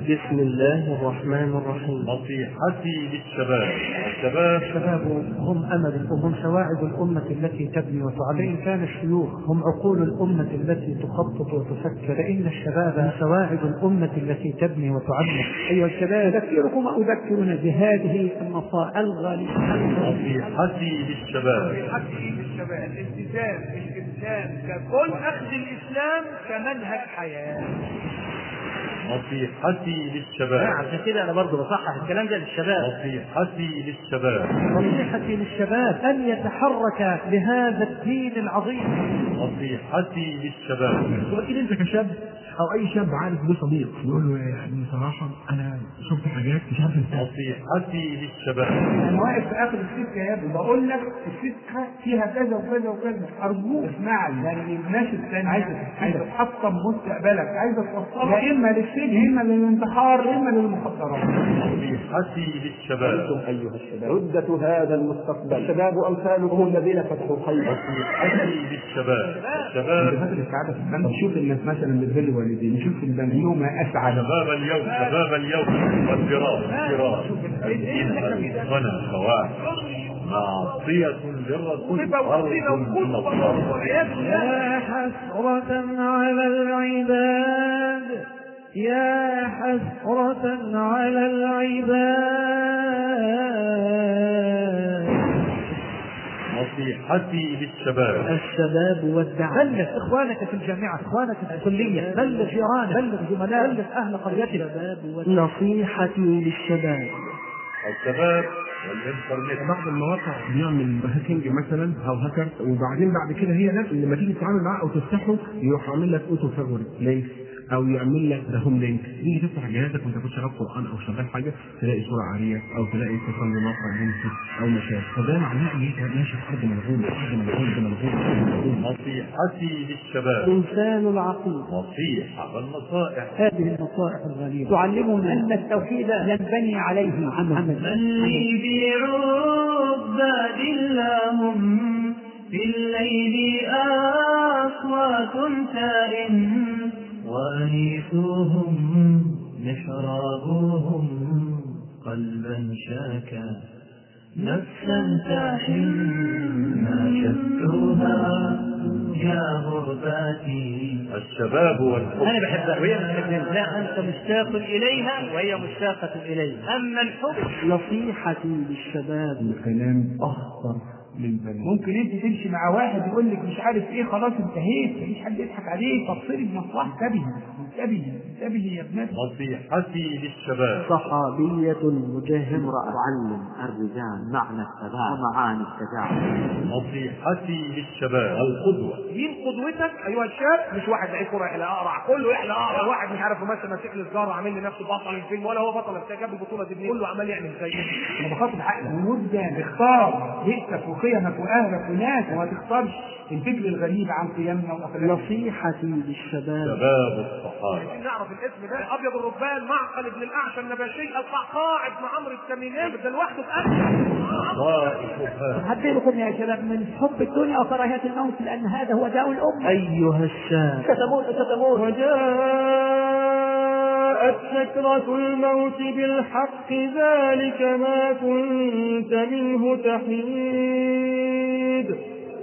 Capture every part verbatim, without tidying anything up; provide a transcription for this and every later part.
بسم الله الرحمن الرحيم. نصيحتي للشباب. الشباب الشباب هم أمل الأمة، هم سواعد الأمة التي تبني وتعلم. فإن كان الشيوخ هم عقول الأمة التي تخطط وتفكر، فإن الشباب هم سواعد الأمة التي تبني وتعلم. أيها الشباب، أذكركم أذكرنا بهذه النصائح الغالية. نصيحتي للشباب. نصيحتي للشباب الالتزام بالإسلام ككل، أخذ الإسلام كمنهج حياة. نصيحتي للشباب. عشان كده انا برضه بصحح الكلام ده للشباب. نصيحتي للشباب. نصيحتي للشباب ان يتحرك لهذا الدين العظيم. نصيحتي للشباب. واكيد انت كشاب او اي شاب عارف له صديق يقول له يعني بصراحه انا شفت حاجات مش عارف انت. نصيحتي للشباب. انا واقف في اخر السكه يا ابني بقول لك السكه فيها كذا وكذا وكذا، ارجوك اسمعني، لان الناس الثانيه عايزه عايزه تحطم مستقبلك، عايزه توصلك يا اما للسجن يا اما للانتحار يا اما للمخدرات. نصيحتي للشباب. انتم ايها الشباب عدة هذا المستقبل، الشباب امثالكم الذين فتحوا خيرا. نصيحتي للشباب. الشباب هذا السعاده في البلد. نشوف الناس مثلا بتبر والدين، نشوف البنات يوم اسعد. شباب اليوم شباب اليوم والفراق الفراق الدين غنى سواء معصية للرسول أرض من الله. يا حسرة على العباد، يا حسرة على العباد. نصيحتي للشباب. الشباب والدعم. بلغ اخوانك في الجامعة، اخوانك في الكلية، بلغ جيرانك، بلغ زملاء، بلغ اهل قريتك. نصيحتي للشباب. الشباب والانترنت. بعض المواقع بيعمل هاكينج مثلا او هاكر، وبعدين بعد كده هي نفس لما تيجي تتعامل معاه او تفتحه يروح عامل لك اوتو فيفوريت لينك او يعمل لك ده هوم لينك. تيجي تفتح جهازك وانت كنت شغال قران او شغال حاجه تلاقي صوره عاريه او تلاقي اتصال بموقع جنسي او مشابه، فده معناه ان انت ماشي في ارض ملعون، ارض ملعون ملعون. نصيحتي للشباب. إنسان العقيد. نصيحة والنصائح. هذه النصائح الغالية تعلمنا أن التوحيد ينبني عليه عمل. من لي بعباد اللهم في الليل أصوات تائن، وأنيسهم محرابهم قلبا شاكا، نفسا تحن ما شفتها يا غرباتي. الشباب والحب. انا بحبها وهي بتحبني. لا انت مشتاق اليها وهي مشتاقه الي. اما الحب. نصيحتي للشباب. الكلام اخطر للبنات. ممكن انت تمشي مع واحد يقول لك مش عارف ايه، خلاص انتهيت، مفيش حد يضحك عليك، تبصري بمصلحه. انتبهي انتبهي انتبهي يا ابنتي. نصيحتي للشباب. صحابية مجاهدة تعلم الرجال معنى الثبات ومعاني الشجاعة. نصيحتي للشباب. القدوة. مين قدوتك ايها الشاب؟ مش واحد لعيب كوره يحلى اقرع، كله يحلى اقرع. واحد مش عارف ممثل ماسك لي سجاره عامل لي نفسه بطل الفيلم، ولا هو بطل بتاع جاب البطوله دي، كله عمال يعمل زيه. انا بخاطب عقلك ومدة اختار بيئتك وقيمك واهلك وناس، وما تختارش الفكر الغريب عن قيمنا واخلاقنا. نصيحتي للشباب. شباب الصحابة. نعرف الاسم ده، ابيض الربان معقل ابن الاعشى النباشي القعقاع ابن عمرو التميمي، ده لوحده بأكل. حبي لكم يا شباب من حب الدنيا وكراهية الموت، لأن هذا هو داء الأمة. أيها الشاب، ستموت ستموت. وجاءت سكرة الموت بالحق، ذلك ما كنت منه تحيد.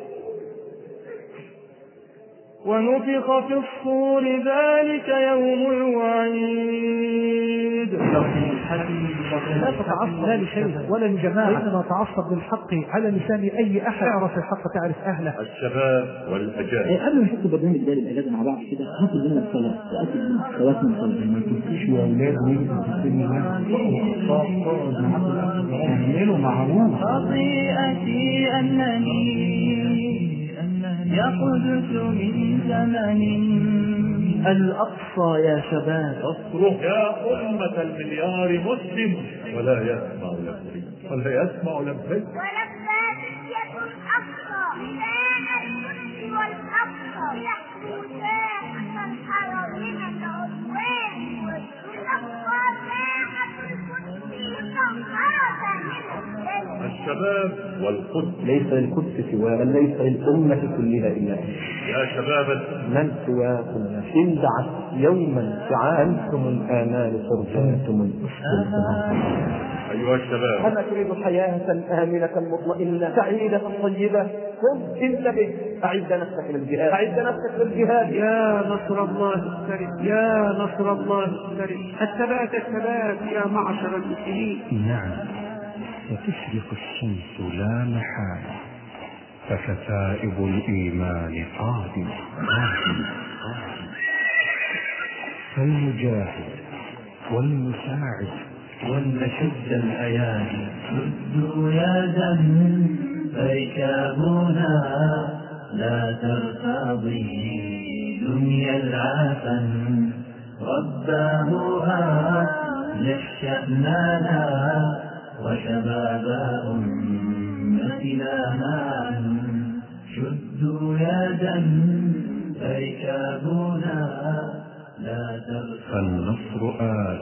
ونفخ في الصور، ذلك يوم الوعيد. لا تتعصب لا لشيء ولا لجماعة، إنما تعصب للحق على لسان أي أحد. اعرف الحق تعرف أهله. الشباب والأجانب. قبل ما نحط برنامج ده للعلاج مع بعض كده، هاتوا لنا الصلاة، تأكد من خواتم الصلاة. ما تنسيش يا أولاد مين في السن ده يعملوا معروف. خطيئتي أنني يقدس من زمن. الأقصى يا شباب. اصرخ يا أمة المليار مسلم ولا يسمع لبيك ولا يسمع لبيك. ولما تحية الأقصى كان القدس والأقصى يحكو ساحة الحرمين العدوان، والأقصى ساحة القدس مطهرة من الدنس. الشباب والقدس. ليس للقدس سواه، بل ليس للأمة كلها إلا يا شباب من سواكم إن دعت يوما سعى أنتم الآمال فرجانتم الأسلام. أيها الشباب، أما تريد حياة آمنة مطمئنة سعيدة طيبة؟ قم انتبه، أعد نفسك للجهاد، أعد نفسك للجهاد. يا نصر الله الكريم، يا نصر الله الكريم، الثبات الثبات يا معشر المسلمين. نعم، ستشرق الشمس لا محالة، فكتائب الإيمان قادمة قادمة قادمة. فلنجاهد ولنساعد ولنشد الأيادي. شدوا يدا فركابنا لا ترتضي دنيا العافن. رباها للشأنانا وشباب أمتنا معا. شدوا يدا فركابنا لا ترتضي. فالنصر آت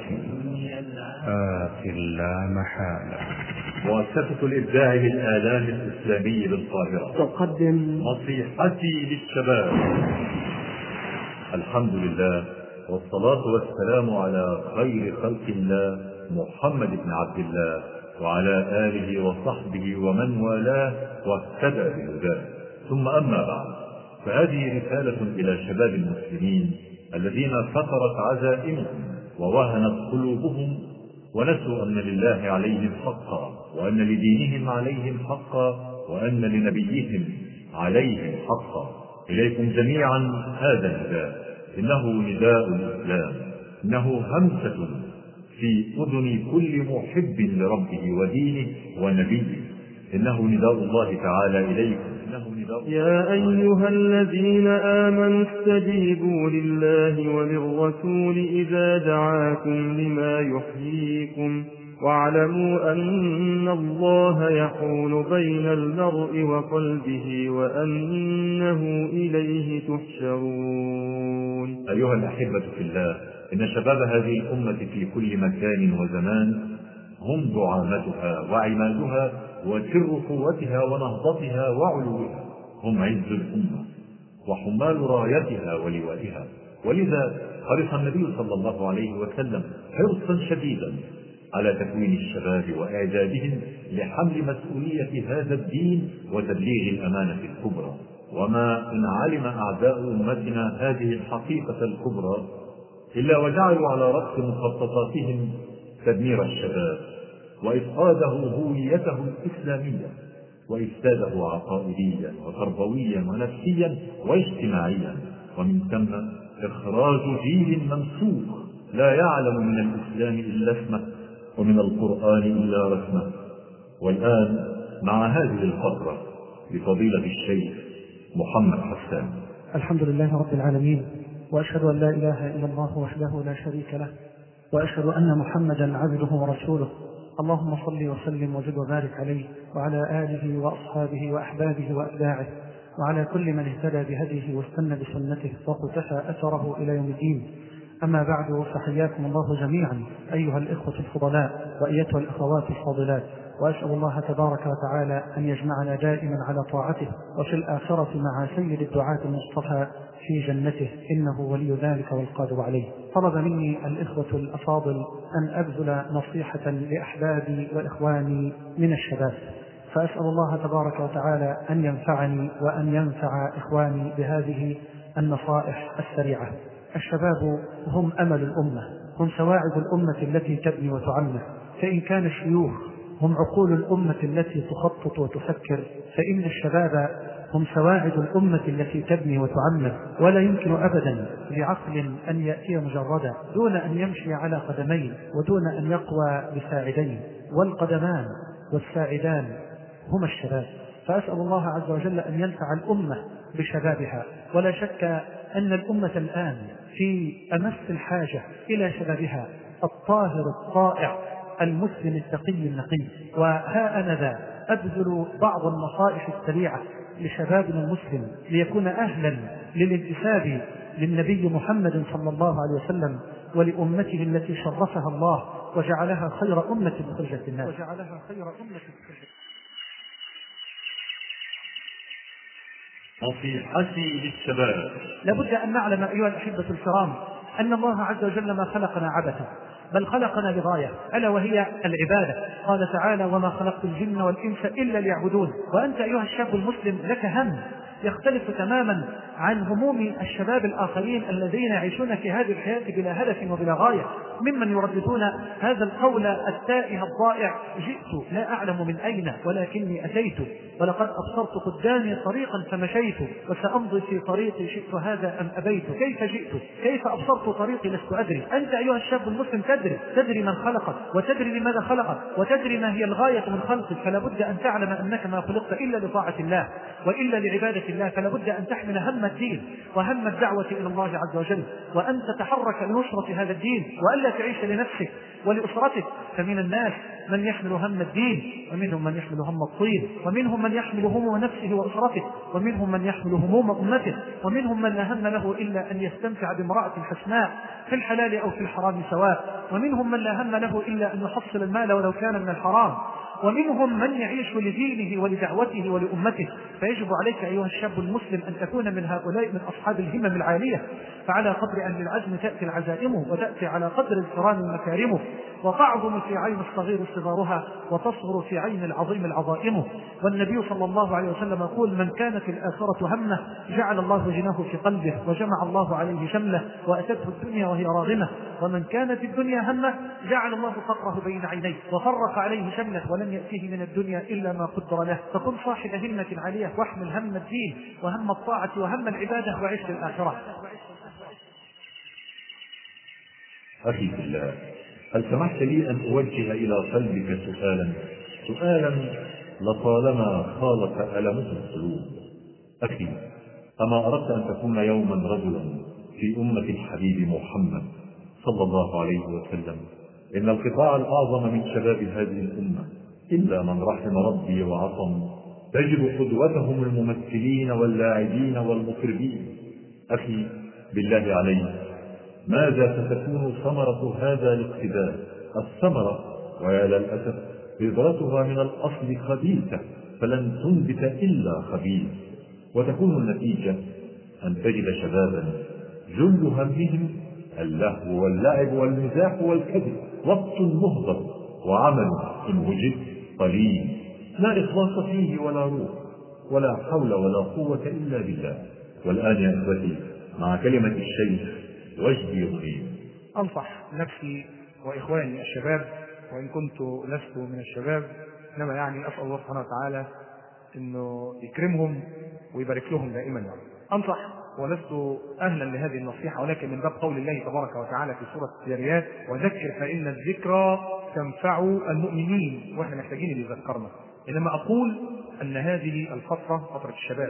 آت لا محالة. مؤسسة الإبداع للآلام الإسلامي بالقاهرة تقدم نصيحتي للشباب. الحمد لله والصلاة والسلام على خير خلق الله محمد بن عبد الله وعلى آله وصحبه ومن والاه واهتدى بهداه، ثم أما بعد، فهذه رسالة إلى شباب المسلمين الذين فترت عزائمهم ووهنت قلوبهم ونسوا أن لله عليهم حقا، وأن لدينهم عليهم حقا، وأن لنبيهم عليهم حقا. إليكم جميعا هذا النداء، إنه نداء الإسلام، إنه همسة في أذن كل محب لربه ودينه ونبيه، إنه نداء الله تعالى إليكم. يا أيها الذين آمنوا استجيبوا لله وللرسول إذا دعاكم لما يحييكم، واعلموا أن الله يحول بين المرء وقلبه وأنه إليه تحشرون. أيها الأحبة في الله، إن شباب هذه الأمة في كل مكان وزمان هم دعامتها وعمادها وسر قوتها ونهضتها وعلوها، هم عز الأمة وحمال رايتها ولوائها. ولذا حرص النبي صلى الله عليه وسلم حرصا شديدا على تكوين الشباب وإعدادهم لحمل مسؤولية هذا الدين وتبليغ الأمانة الكبرى. وما إن علم أعداء أمتنا هذه الحقيقة الكبرى إلا وجعلوا على رأس مخططاتهم تدمير الشباب وإفقاده هويته الإسلامية وإفساده عقائديا وتربويا ونفسيا واجتماعيا، ومن ثم إخراج جيل ممسوخ لا يعلم من الإسلام إلا اسمه ومن القرآن إلا رسمه. والآن مع هذه الفترة لفضيلة الشيخ محمد حسان. الحمد لله رب العالمين، وأشهد أن لا إله إلا الله وحده لا شريك له، وأشهد أن محمدا عبده ورسوله. اللهم صل وسلم وزد وبارك عليه وعلى آله وأصحابه وأحبابه وأتباعه وعلى كل من اهتدى بهديه واستنى بسنته وقتفى أثره إلى يوم الدين. أما بعد، فحياكم الله جميعا أيها الإخوة الفضلاء وأيتها الأخوات الفاضلات، وأسأل الله تبارك وتعالى أن يجمعنا دائما على طاعته وفي الآخرة مع سيد الدعاة المصطفى في جنته، إنه ولي ذلك والقادر عليه. طلب مني الإخوة الأفاضل أن أبذل نصيحة لأحبابي وإخواني من الشباب، فأسأل الله تبارك وتعالى أن ينفعني وأن ينفع إخواني بهذه النصائح السريعة. الشباب هم أمل الأمة، هم سواعد الأمة التي تبني وتعمر، فإن كان الشيوخ هم عقول الأمة التي تخطط وتفكر، فإن الشباب هم سواعد الأمة التي تبني وتعمر. ولا يمكن أبدا لعقل أن يأتي مجردا دون أن يمشي على قدمين ودون أن يقوى بساعدين، والقدمان والساعدان هما الشباب. فأسأل الله عز وجل أن ينفع الأمة بشبابها. ولا شك أن الأمة الآن في أمس الحاجة إلى شبابها الطاهر الطائع المسلم التقي النقي. وها أنا ذا أبذل بعض النصائح السريعة لشبابنا المسلم ليكون أهلا للانتساب للنبي محمد صلى الله عليه وسلم ولأمته التي شرفها الله وجعلها خير أمة أخرجت الناس. نصيحتي للشباب. لابد أن نعلم أيها الأحبة الكرام أن الله عز وجل ما خلقنا عبثا، بل خلقنا لغاية، ألا وهي العبادة. قال تعالى: وما خلقت الجن والإنس إلا ليعبدون. وأنت أيها الشاب المسلم لك هم يختلف تماما عن هموم الشباب الآخرين الذين يعيشون في هذه الحياة بلا هدف وبلا غاية، ممن يرددون هذا القول التائه الضائع: جئت لا أعلم من أين ولكني أتيت، ولقد أبصرت قدامي طريقا فمشيت، وسأمضي في طريقي شئت هذا أم أبيت. كيف جئت؟ كيف أبصرت طريقي؟ لست أدري. أنت أيها الشاب المسلم تدري تدري من خلقك، وتدري لماذا خلقك، وتدري ما هي الغاية من خلقك. فلا بد أن تعلم أنك ما خلقت إلا لطاعة الله وإلا لعبادة الله. فلا بد أن تحمل هم الدين وهم الدعوة إلى الله عز وجل، وأن تتحرك لنصرة هذا الدين، وألا تعيش لنفسك ولأسرتك. فمن الناس من يحمل هم الدين، ومنهم من يحمل هم الطين، ومنهم من يحمل هموم نفسه وأسرته، ومنهم من يحمل هموم أمته، ومنهم من لا هم له إلا أن يستمتع بامرأة حسناء في الحلال أو في الحرام سواء، ومنهم من لا هم له إلا أن يحصل المال ولو كان من الحرام، ومنهم من يعيش لدينه ولدعوته ولأمته. فيجب عليك أيها الشاب المسلم أن تكون من هؤلاء، من أصحاب الهمم العالية. فعلى قدر أهل العزم تأتي العزائم، وتأتي على قدر الكرام المكارم، وتعظم في عين الصغير صغارها، وتصغر في عين العظيم العظائم. والنبي صلى الله عليه وسلم يقول: من كانت الآخرة همه جعل الله غناه في قلبه، وجمع الله عليه شمله، وأتته الدنيا وهي راغمة. ومن كانت الدنيا همه جعل الله فقره بين عينيه، وفرق عليه شمله، ولم يأتيه من الدنيا إلا ما قدر له. فكن صاحب همة عالية، واحمل هم الدين وهم الطاعة وهم العبادة، وعيش للآخرة. أخي في الله، هل سمحت لي أن أوجه إلى قلبك سؤالا سؤالا لطالما خالط ألمه القلوب؟ أخي، أما أردت أن تكون يوما رجلا في أمة الحبيب محمد صلى الله عليه وسلم؟ إن القطاع الأعظم من شباب هذه الأمة إلا من رحم ربي وعصم تجد قدوتهم الممثلين واللاعبين والمطربين. أخي بالله عليك، ماذا ستكون ثمرة هذا الاقتداء؟ الثمرة، ويا للأسف، بذرتها من الأصل خبيثة، فلن تنبت إلا خبيث. وتكون النتيجة أن تجد شبابا جل همهم اللهو واللعب والمزاح والكذب، وقت مهدر، وعمل إن وجد قليل، لا إخلاص فيه ولا روح ولا حول ولا قوة إلا بالله. والآن يا إخوتي، مع كلمة الشيخ وجدي غريب، أنصح نفسي وإخواني الشباب، وإن كنت لست من الشباب، إنما يعني أسأل الله سبحانه وتعالى إنه يكرمهم ويبارك لهم دائما. يعني أنصح ولست أهلا لهذه النصيحة، ولكن من باب قول الله تبارك وتعالى في سورة الذاريات: وذكر فإن الذكرى تنفع المؤمنين. وإحنا محتاجين اللي يذكرنا. إنما أقول أن هذه الفترة، فترة الشباب،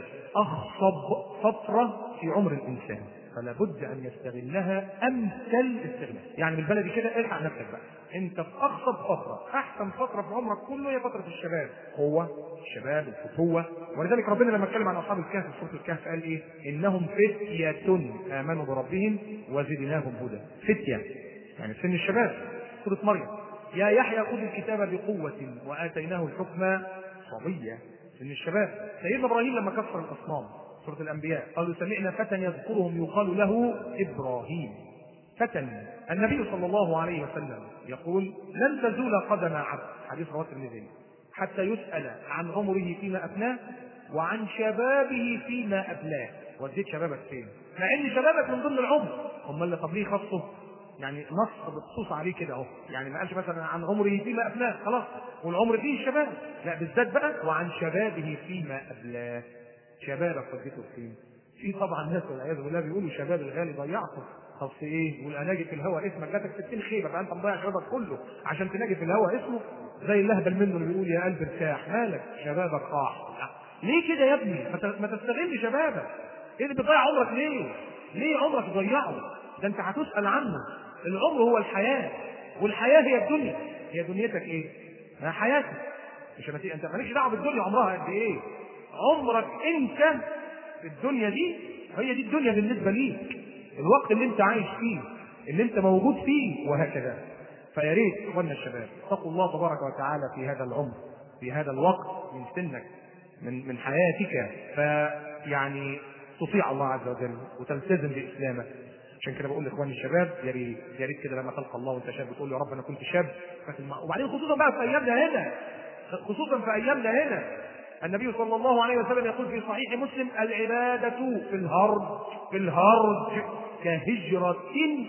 أخصب فترة في عمر الإنسان، فلا بد أن يستغلها أمثل استغلال. يعني بالبلدي كده الحق نفسك بقى، أنت في أخصب فترة، أحسن فترة في عمرك كله هي فترة الشباب، قوة الشباب، الفتوة. ولذلك ربنا لما اتكلم عن أصحاب الكهف في سورة الكهف قال إيه؟ إنهم فتية آمنوا بربهم وزدناهم هدى. فتية يعني سن الشباب. سورة مريم: يا يحيى خذ الكتاب بقوة وآتيناه الحكم صبيا. سن الشباب. سيدنا إبراهيم لما كسر الأصنام، سورة الأنبياء، قالوا: سمعنا فتى يذكرهم يقال له إبراهيم. فتى. النبي صلى الله عليه وسلم يقول: لن تزول قدم عبد، حديث رواه الترمذي، حتى يسأل عن عمره فيما أفناه وعن شبابه فيما أبلاه. وديت شبابك فين؟ مع إن شبابك من ضمن العمر. هم اللي قبليه خصه يعني نص بخصوص عليه كده اهو، يعني ما قالش مثلا عن عمره فيما أفناه خلاص، والعمر فيه الشباب، لا بالذات بقى وعن شبابه فيما أبلاه. شبابك وديته فين؟ في طبعا ناس والعياذ بالله بيقولوا شباب الغالي ضيعته. طب في ايه؟ يقول اناجي في الهوى اسمك، جاتك ستين خيبه، فانت مضيع شبابك كله عشان تناجي في الهوى اسمه، زي اللهبل منه اللي بيقول يا قلب ارتاح، مالك شبابك راح. ليه كده يا ابني؟ ما تستغل شبابك. ايه اللي بتضيع عمرك ليه؟ ليه عمرك تضيعه؟ ده انت هتسأل عنه. العمر هو الحياه، والحياه هي الدنيا. هي دنيتك ايه؟ ما حياتك. مش هتيجي انت مالكش دعوه بالدنيا عمرها قد ايه. عمرك انت في الدنيا دي، هي دي الدنيا بالنسبه ليك، الوقت اللي انت عايش فيه، اللي انت موجود فيه، وهكذا. فيا ريت اخواننا الشباب اتقوا الله تبارك وتعالى في هذا العمر، في هذا الوقت من سنك، من من حياتك. يعني تطيع الله عز وجل وتلتزم باسلامك. عشان كده بقول لاخواني الشباب يا ريت يا ريت كده لما تلقى الله وانت شاب بتقول يا رب انا كنت شاب. وبعدين خصوصا بقى في ايامنا هنا خصوصا في ايامنا هنا النبي صلى الله عليه وسلم يقول في صحيح مسلم العبادة في الهرج في الهرج كهجرة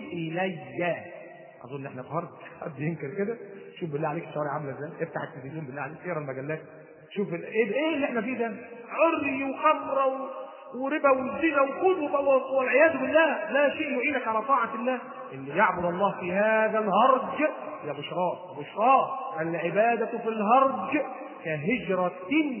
إلي. أظن احنا في هرج، حد ينكر كده؟ شوف بالله عليك الشوارع عاملة ازاي، افتح التلفزيون بالله عليك، اقرا المجلات، شوف ايه ايه اللي احنا فيه ده؟ عري وخمرة و... وربا وزنا وكله والعياذ بالله، لا شيء يعينك على طاعة الله. اللي يعبد الله في هذا الهرج يا بشرى بشرى العبادة في الهرج كهجرة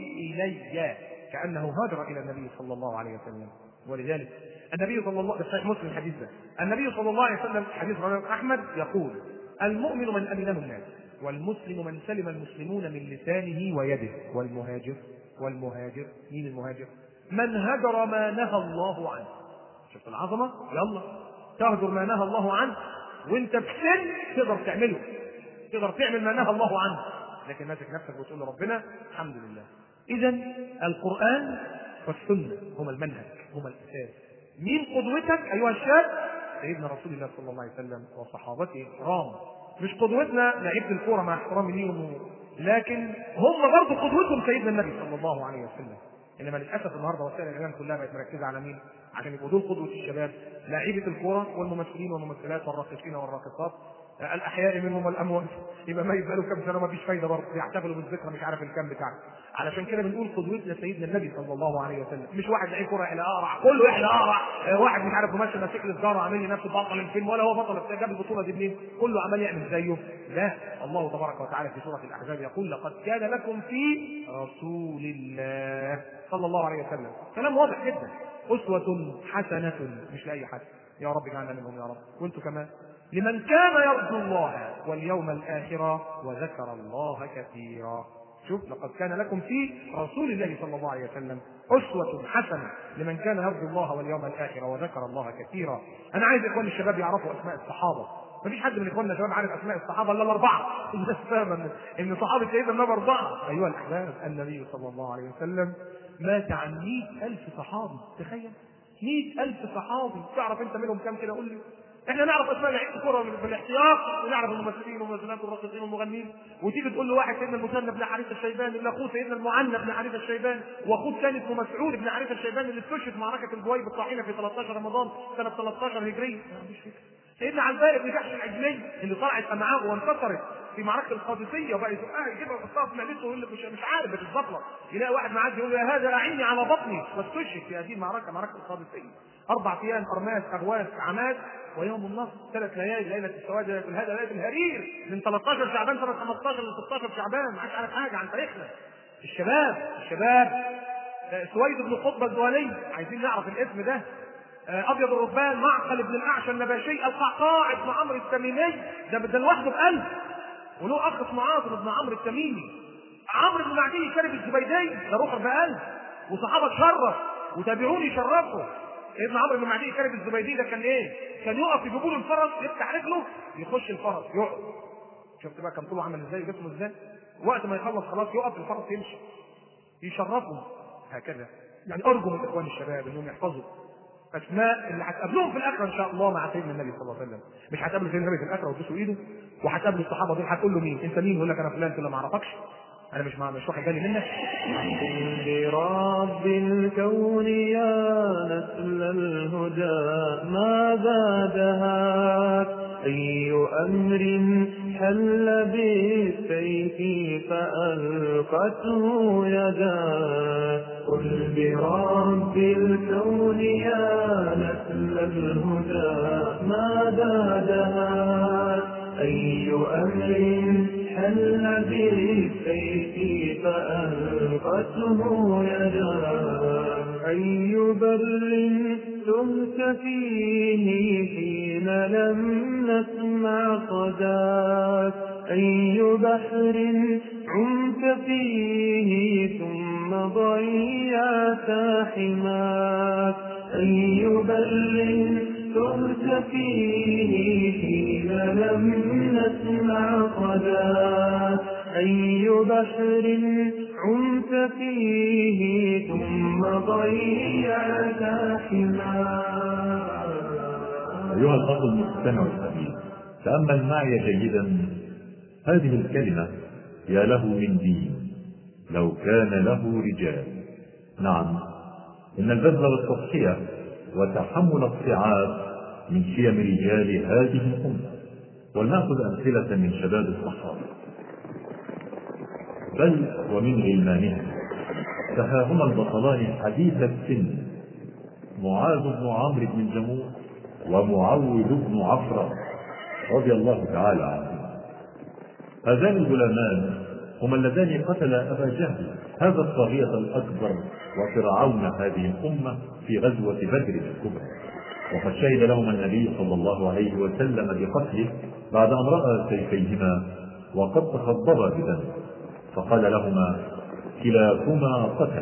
إلي، كأنه هاجر إلى النبي صلى الله عليه وسلم. ولذلك النبي صلى الله عليه وسلم مسلم الحديث ده النبي صلى الله عليه وسلم حديث رواه أحمد يقول المؤمن من أمنه الناس والمسلم من سلم المسلمون من لسانه ويده. والمهاجر والمهاجر مين المهاجر؟ من هجر ما نهى الله عنه. شفت العظمة؟ يلا تهجر ما نهى الله عنه وانت بسن تقدر تعمله، تقدر تعمل ما نهى الله عنه، لكن ماسك نفسك وتقول لربنا الحمد لله. إذا القرآن والسنة هما المنهج هما الأساس. مين قدوتك أيها الشاب؟ سيدنا رسول الله صلى الله عليه وسلم وصحابته الكرام. مش قدوتنا لعيبة الكورة مع احترامي ليهم، لكن هم برضه قدوتهم سيدنا النبي صلى الله عليه وسلم. انما للاسف النهارده وسائل الاعلام كلها بقت مركزه على مين؟ عشان يبقوا دول قدوه الشباب، لاعيبه الكوره والممثلين والممثلات والراقصين والراقصات، الاحياء منهم والاموات. يبقى ما يبقى له كام سنه ما فيش فايده برضه، يحتفلوا بالذكرى مش عارف الكام بتاعه. علشان كده بنقول قدوتنا سيدنا النبي صلى الله عليه وسلم، مش واحد لعيب كوره احنا اقرع، كله احنا اقرع، واحد مش عارف ممثل ماسك له سجاره عامل لي نفسه بطل الفيلم ولا هو بطل جاب البطوله دي منين؟ كله عمال يعمل زيه. لا، الله تبارك وتعالى في سوره الاحزاب يقول لقد كان لكم في رسول الله صلى الله عليه وسلم، كلام واضح جدا، أسوة حسنة مش لأي حد. يا رب اجعلنا منهم يا رب، وانتم كمان. لمن كان يرجو الله واليوم الآخر وذكر الله كثيرا. شوف لقد كان لكم في رسول الله صلى الله عليه وسلم أسوة حسنة لمن كان يرجو الله واليوم الآخر وذكر الله كثيرا. أنا عايز إخوان الشباب يعرفوا أسماء الصحابة. مفيش حد من إخواننا الشباب عارف أسماء الصحابة إلا الأربعة. الناس فاهمة إن صحابة سيدنا النبي أربعة. أيها الأحباب، النبي صلى الله عليه وسلم مات عن مئة ألف صحابي. تخيل مئة ألف صحابي. تعرف أنت منهم كم كده؟ قول لي. احنا نعرف اسماء لعيبه الكوره بالاحتياط، ونعرف الممثلين والممثلات والراقصين والمغنيين، وتيجي تقول له واحد سيدنا المثنى بن حارثه الشيباني اللي اخوه سيدنا المعنى بن حارثه الشيباني، واخوه الثاني اسمه مسعود بن حارثه الشيباني اللي استشهد في معركه البويب الطاحنه في ثلاثة عشر رمضان سنه ثلاثة عشر هجريه. سيدنا عباس بن جحش العجلي اللي طلعت امعاءه وانتصرت في معركه القادسيه وبقى يزقها يجيبها ويحطها في معدته ويقول لك مش مش عارف بتتزفلط، يلاقي واحد معدي يقول له يا هذا اعني على بطني، واستشهد في هذه المعركه معركه القادسيه. اربع ايام ارماس اغواس عماد ويوم النصر، ثلاث ليالي، ليله السواد ليله الهدى ليله الهرير، من ثلاثة عشر شعبان سنه خمسة عشر ل ستة عشر شعبان. ما حدش عارف حاجه عن تاريخنا. الشباب الشباب سويد بن قطب الدولي، عايزين نعرف الاسم ده. ابيض الرهبان معقل بن الاعشى النباشي القعقاع بن عمرو التميمي، ده ده لوحده بألف، وله اخ اسمه عاصم بن عمرو التميمي. عمرو بن معدي شارب الزبيدي ده روح بألف، وصحابه شرف وتابعوني شرفوا. ابن عمرو بن معدي شارب الزبيدي ده كان ايه؟ كان يقف يجيبوا له الفرس يفتح رجله يخش الفرس يقعد. شفت بقى كان طوله عامل ازاي وجسمه ازاي؟ وقت ما يخلص خلاص يقف الفرس يمشي. يشرفهم هكذا. يعني ارجو من اخوان الشباب انهم يحفظوا اسماء اللي هتقابلوهم في الاخره ان شاء الله مع سيدنا النبي صلل الله عليه وسلم. مش هتقابلوا سيدنا النبي في الاخره وتبوسوا ايده، وهتقابلوا الصحابه دول هتقول له مين؟ انت مين؟ يقول لك انا فلان. تقول له ما اعرفكش، انا مش مش واخد بالي منك. برب الكون يا نسل الهدى ما زادها أي أمر حل بالسيف فألقته يدا. قل برب الكون يا نسل الهدى ما زادها أي أمر حل بالسيف فألقته يدا. أي بر تمت فيه حين لم نسمع صداك أي بحر عمت فيه ثم ضيعت حماك أي بر تمت فيه حين لم نسمع صداك أي بحر عمت فيه ثم ضيعت حماه. أيها الأخ المستمع الحبيب، تأمل معي جيدا هذه الكلمة: يا له من دين لو كان له رجال. نعم، إن البذل والتضحية وتحمل الصعاب من شيم رجال هذه الأمة. ولنأخذ أمثلة من شباب الصحابة بل ومن غلمانها، فها هما البطلان حديث السن، معاذ بن عمرو بن الجموح ومعوذ بن عفرة رضي الله تعالى عنهما. هذان الغلامان هما اللذان قتلا أبا جهل هذا الطاغية الأكبر وفرعون هذه الأمة في غزوة بدر الكبرى، وقد شهد لهما النبي صلى الله عليه وسلم بقتله بعد أن رأى سيفيهما وقد تخضبا بدم، فقال لهما: كلاكما قتل.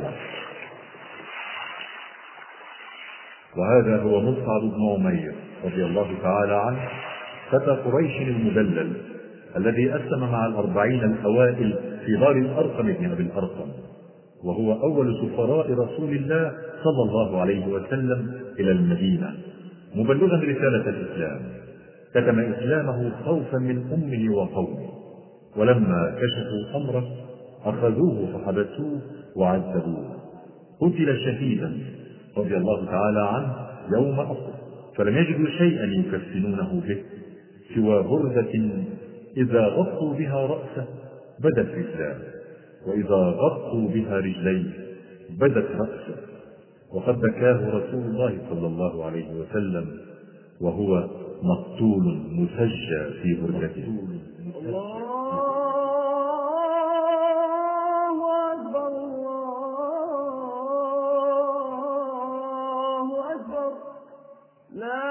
وهذا هو مصعب بن عمير رضي الله تعالى عنه، فتى قريش المدلل الذي أسلم مع الأربعين الأوائل في دار الأرقم بن أبي الأرقم، وهو أول سفراء رسول الله صلى الله عليه وسلم إلى المدينة مبلغا رسالة الإسلام. كتم إسلامه خوفا من أمه وقومه، ولما كشفوا أمره أخذوه فحبسوه وعذبوه. قتل شهيدا رضي الله تعالى عنه يوم أحد، فلم يجدوا شيئا يكفنونه به سوى بردة إذا غطوا بها رأسه بدت رجلاه، وإذا غطوا بها رجليه بدت رأسه. وقد بكاه رسول الله صلى الله عليه وسلم وهو مقتول مسجى في بردته. الله أكبر، الله أكبر، لا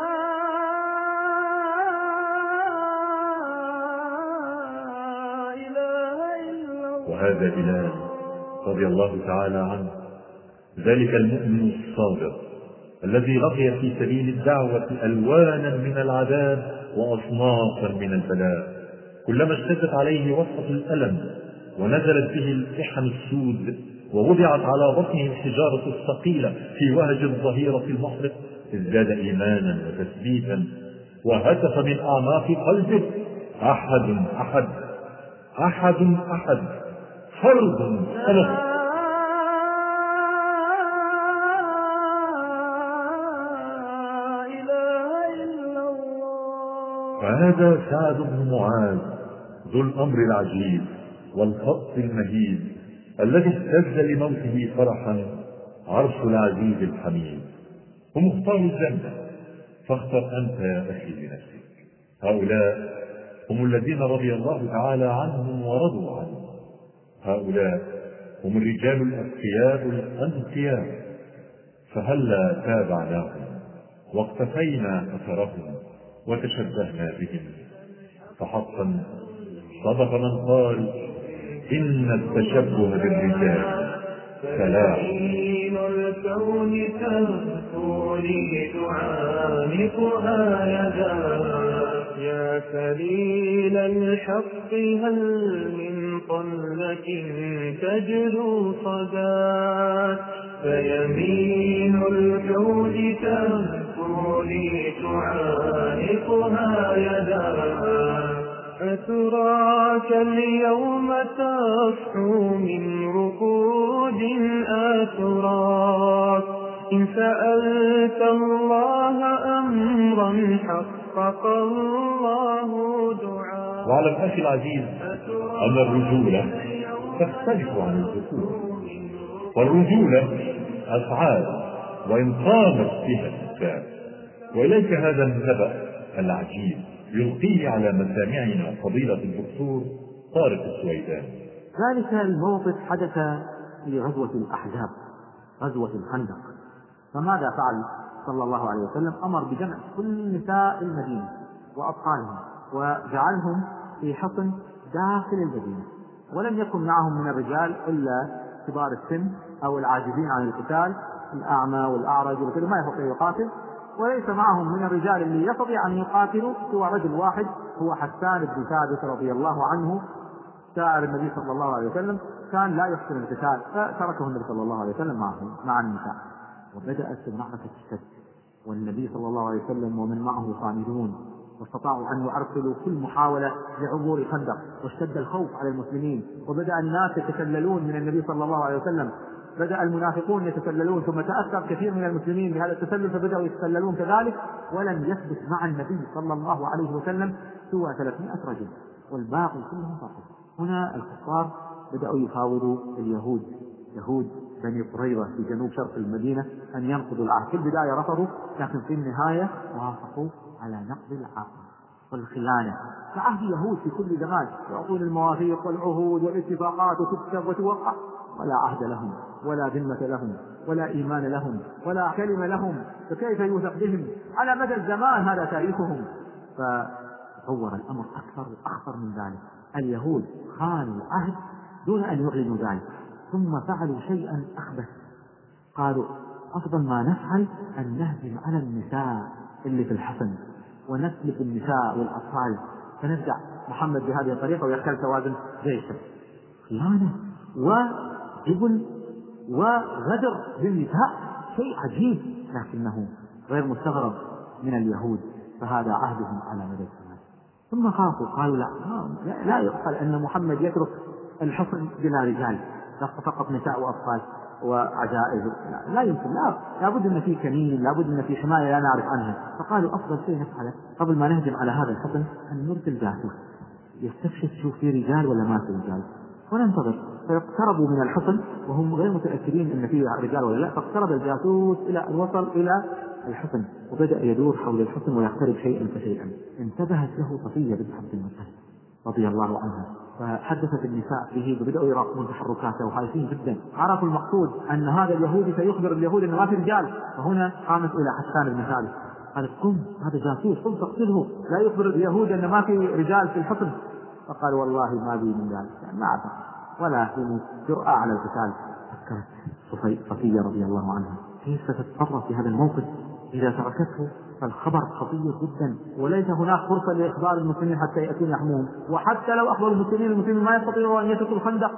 إله إلا الله. وهذا بلال رضي الله تعالى عنه، ذلك المؤمن الصادق الذي لقي في سبيل الدعوة ألوانا من العذاب وأصنافا من البلاء، كلما اشتدت عليه وصفة الألم ونزلت به الإحن السود ووضعت على بطنه الحجارة الثقيلة في وهج الظهيرة المحرق، ازداد إيمانا وتثبيتا وهتف من أعماق قلبه: أحد أحد أحد أحد فرد صمد. فهذا سعد بن معاذ ذو الأمر العجيب والخط المهيب الذي اهتز لموته فرحا عرش العزيز الحميد. هم اختاروا الجنة، فاختر أنت يا أخي لنفسك. هؤلاء هم الذين رضي الله تعالى عنهم ورضوا عنهم. هؤلاء هم الرجال الأتقياء الأنقياء، فهلا تابعناهم واقتفينا أثرهم وتشبهنا بهم. فحقا صدق من قال: إن التشبه بالرجال فلاح. دين الكون تهفو لي تعانقها يدا، يا سليل الحق هل من طلة تجلو صداك، فيمين الجود تهفو لي تعانقها يدا، أتراك اليوم تصحو من ركود أتراك، إن سألت الله أمرا حقق الله دعاء. وعلى الأخ العزيز أن الرجولة تختلف عن الذكور، والرجولة أفعال وإن قامت بها النساء. وإليك هذا النبأ العجيب يلقيه على مسامعنا فضيلة الدكتور طارق السويدان. ذلك الموقف حدث في غزوة الأحزاب، غزوة الخندق. فماذا فعل صلى الله عليه وسلم؟ أمر بجمع كل نساء المدينة وأطفالهم وجعلهم في حصن داخل المدينة، ولم يكن معهم من الرجال إلا كبار السن أو العاجزين عن القتال، الأعمى والأعرج وكذا ما يستطيع يقاتل، وليس معهم من الرجال اللي يستطيع أن يقاتلوا سوى رجل واحد هو حسان بن ثابت رضي الله عنه، سائر النبي صلى الله عليه وسلم كان لا يحسن القتال، فتركه النبي صلى الله عليه وسلم معهم مع النساء. وبدأت معركة الشد، والنبي صلى الله عليه وسلم ومن معه صامدون، واستطاعوا أن يعرقلوا كل محاولة لعبور خندق، واشتد الخوف على المسلمين، وبدأ الناس يتسللون من النبي صلى الله عليه وسلم، بدأ المنافقون يتسللون، ثم تأثر كثير من المسلمين بهذا التسلل فبدأوا يتسللون كذلك، ولم يثبت مع النبي صلى الله عليه وسلم سوى ثلاثمائة رجل والباقي كلهم فقط. هنا الكفار بدأوا يفاوضوا اليهود، يهود بني قريظة في جنوب شرق المدينة، أن ينقضوا العهد. في البداية رفضوا، لكن في النهاية وافقوا على نقض العهد والخيانة. فعهد يهود في كل زمان يعطون المواثيق والعهود والاتفاقات وتكتب وتوقع، ولا عهد لهم ولا ذمة لهم ولا إيمان لهم ولا كلمة لهم، فكيف يوثق بهم على مدى الزمان؟ هذا تاريخهم. فتطور الأمر أكثر وأخطر من ذلك، اليهود خانوا العهد دون أن يعلنوا ذلك، ثم فعلوا شيئا أخبث، قالوا أفضل ما نفعل أن نهجم على النساء اللي في الحصن ونسلب النساء والأطفال، فنرجع محمد بهذه الطريقة ويختل توازن جيشه. خيانة وجبن وغدر بالنساء، شيء عجيب، لكنه غير مستغرب من اليهود، فهذا عهدهم على مدى الزمان. ثم خافوا، قالوا لا لا يقبل أن محمد يترك الحصن بلا رجال، فقط نساء وأطفال وعجائز، لا, لا يمكن، لا لابد أن في كمين، لابد أن في حماية لا نعرف عنها. فقالوا أفضل شيء نفعله قبل ما نهجم على هذا الحصن أن نرسل جاسوس يستكشف شوف في رجال ولا ما في رجال، وننتظر. فاقتربوا من الحصن وهم غير متأكدين أن فيه رجال ولا لا، فاقترب الجاسوس إلى أن وصل إلى الحصن وبدأ يدور حول الحصن ويقترب شيئا فشيئا. انتبهت له صفية بنت عبد المطلب رضي الله عنها، فحدثت النساء به وبدأوا يراقبون تحركاته وخايفين جدا. عرفوا المقصود أن هذا اليهودي سيخبر اليهود أن ما في رجال. فهنا قامت إلى حسان بن ثابت قالت قم، هذا جاسوس، قم تقتله، لا يخبر اليهود أن ما في رجال في الحصن. فقال والله ما بي من ذلك، يعني ما أعتقد ولا في جرأة على القتال. فكرت صفية رضي الله عنها كيف ستتصرف في هذا الموقف إذا تركته، فالخبر خطير جدا، وليس هناك فرصة لإخبار المسلمين حتى يأتون يحمون، وحتى لو أخبروا المسلمين المسلمين ما يستطيعوا أن يتركوا الخندق،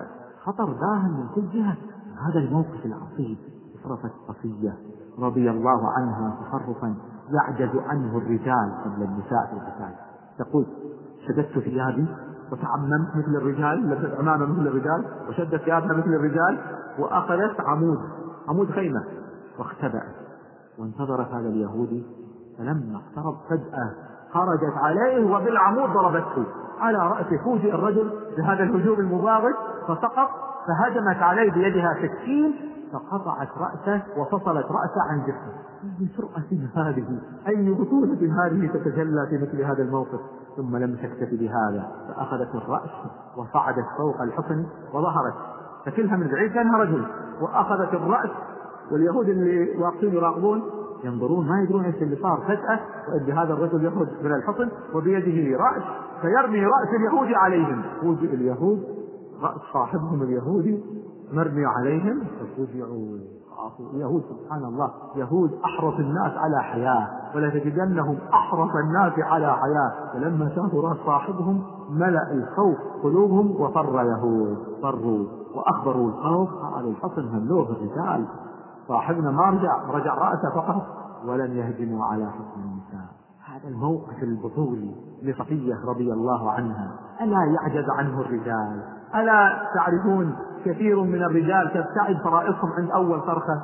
خطر داهم من كل جهة. هذا الموقف العصيب تصرفت صفية رضي الله عنها تصرفا يعجز عنه الرجال قبل النساء في القتال. تقول شددت ثيابي وتعممت مثل الرجال، لبست عمامة مثل الرجال وشدت ثيابها مثل الرجال، وأخذت عمود عمود خيمة واختبأت وانتظرت هذا اليهودي. فلما اقترب فجأة خرجت عليه وبالعمود ضربته على رأسه. فوجئ الرجل بهذا الهجوم المباغت فسقط، فهجمت عليه بيدها سكين فقطعت رأسه وفصلت رأسه عن جسمه. أي سرعة هذه، أي بطولة هذه تتجلى في مثل هذا الموقف. ثم لم تكتفي بهذا، فأخذت الرأس وصعدت فوق الحصن وظهرت، فكلها من بعيد كانها رجل، وأخذت الرأس. واليهود اللي واقفين يراقبون ينظرون ما يدرون ايش اللي صار. فجأة وإذ هذا الرجل يخرج من الحصن وبيده رأس فيرمي رأس اليهودي عليهم. فوجئ اليهود رأس صاحبهم اليهودي مرمي عليهم ففوجئوا. يهود سبحان الله، يهود أحرص الناس على حياة، ولا تجدنهم أحرص الناس على حياة. فلما شافوا رأس صاحبهم ملأ الخوف قلوبهم وفر يهود، فروا وأخبروا الخوف على الحصن هلوه الرجال، صاحبنا ما رجع، رجع رأسه فقط، ولن يهجموا على حصن النساء. هذا الموقف البطولي لصفية رضي الله عنها ألا يعجز عنه الرجال؟ ألا تعرفون كثير من الرجال تبتعد فرائصهم عند أول صرخة؟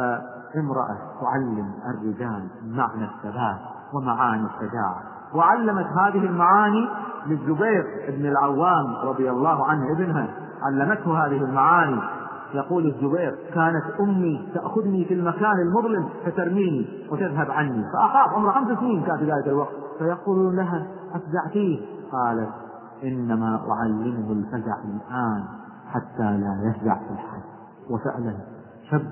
فامرأة تعلم الرجال معنى الثبات ومعاني الشجاعة، وعلمت هذه المعاني للزبير بن العوام رضي الله عنه ابنها، علمته هذه المعاني. يقول الزبير كانت أمي تأخذني في المكان المظلم فترميني وتذهب عني، فأخاف، عمره خمس سنين كان في ذلك الوقت، فيقولون لها أفزعتيه؟ قالت إنما أعلمه الفزع الآن حتى لا يفزع في الحرب. وفعلا شب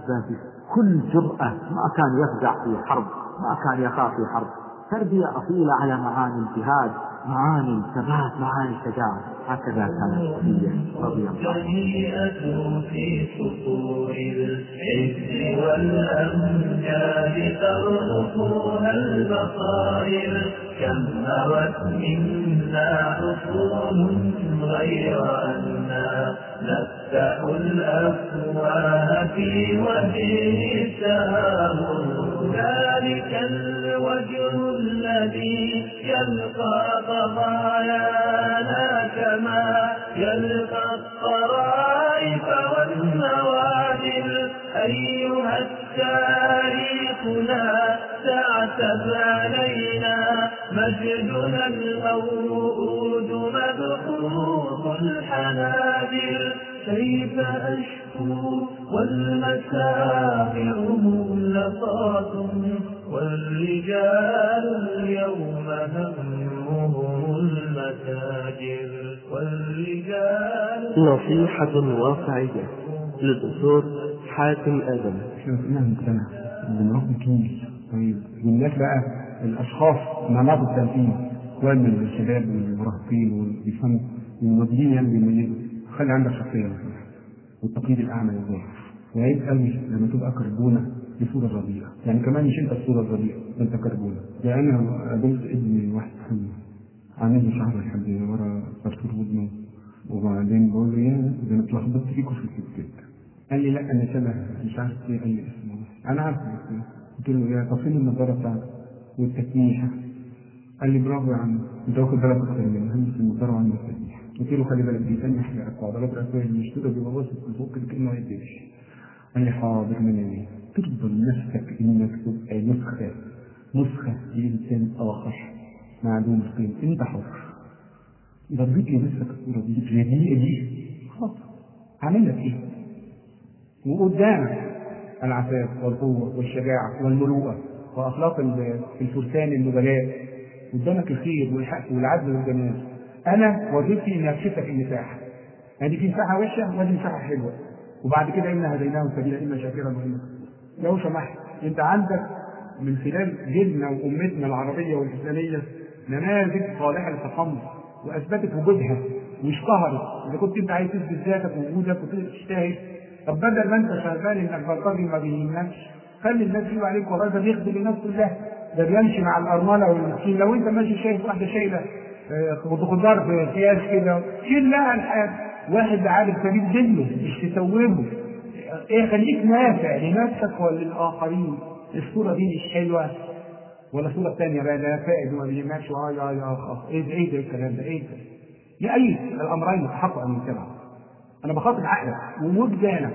بكل جرأة، ما كان يفزع في حرب، ما كان يخاف في حرب. تربية أصيلة على معاني الجهاد معاني الثبات، معاني الشجاعة. هكذا كانت صفية رضي الله عنها. في سطور العز والأمجاد ترقصها البصائر، كم هوت منا حصول غير أننا نفتح الأفواه في وجه التهاون. ذلك الوجه الذي يلقى قضايانا كما يلقى الطرائف والنوادر. أيها التاريخ لا تعتب علينا، مجدنا الموعود مدحوظ الحناجر. كيف أشكو والمسامع مغلقات، والرجال اليوم همهم المتاجر. والرجال نصيحة واقعية للدكتور حاتم آدم. احنا كلنا مجتمع بنربي كيل. طيب والناس بقى الاشخاص مناط التنفيذ ومن الشباب والمراهقين والبيفهموا والمديرين يعني بيميزوا. خلي عندك شخصيه مثلا والتقييد الاعمى ازاي. وعيب قوي لما تبقى كربونه بصوره رديئه، يعني كمان مش انت الصوره الرديئه انت كربونه. يعني انا قابلت ابن واحد صاحبي عامل له شهر لحد ورا صرصور ودنه، وبعدين بقول له يا ده انا اتلخبطت فيكم في الكتاب. قال لي لا انا شبه مش عارف ايه. قال لي اسمه انا عارف. قلت له يا تفصيل النظاره بتاعتك والتكميشه. قال لي برافو يا عم انت واخد بالك اكتر مني، اهم في النظاره وعندي التكميشه. قلت له خلي بالك دي ثانيه حاجه العضلات الرئويه المشدوده بيبقى باصص لفوق كده كانه ما يديش. قال لي حاضر من ايه؟ تفضل نفسك انك تبقى نسخه نسخه لانسان اخر معدوم القيم. انت حر. ضربت لي نفسك الصوره دي الرديئه دي خلاص هعمل لك ايه؟ وقدامك العفاف والقوة والشجاعة والمروءة وأخلاق الفرسان النبلاء. قدامك الخير والحق والعدل والجمال. أنا وظيفتي إني أكشفك المساحة. هذه في مساحة وحشة وهذه مساحة حلوة. وبعد كده إنا هديناه السبيل إما شاكرا وإما كفورا. لو سمحت أنت عندك من خلال جيلنا وأمتنا العربية والإسلامية نماذج صالحة للتقمص وأثبتت وجودها واشتهرت. إذا كنت أنت عايز تثبت ذاتك ووجودك وتجتهد، طب بدل ما انت شغال انك بلطجي ما بيهمكش، خلي الناس يقولوا عليك والله ده بيخدم الناس كلها، ده بيمشي مع الارمله والمسكين. لو انت ماشي شايف واحده شايله خضار في اكياس كده شيل لها الحاجه. واحد عارف سبيل دله مش تسومه. ايه خليك نافع لنفسك وللاخرين. الصوره دي مش حلوه ولا الصوره الثانيه بقى ده فائد وما بيهمكش. اه يا يا اخ ايه ده ايه ده الكلام ده ايه ده؟ لاي الامرين تحقق من كده. أنا بخاطب عقلك ووجدانك.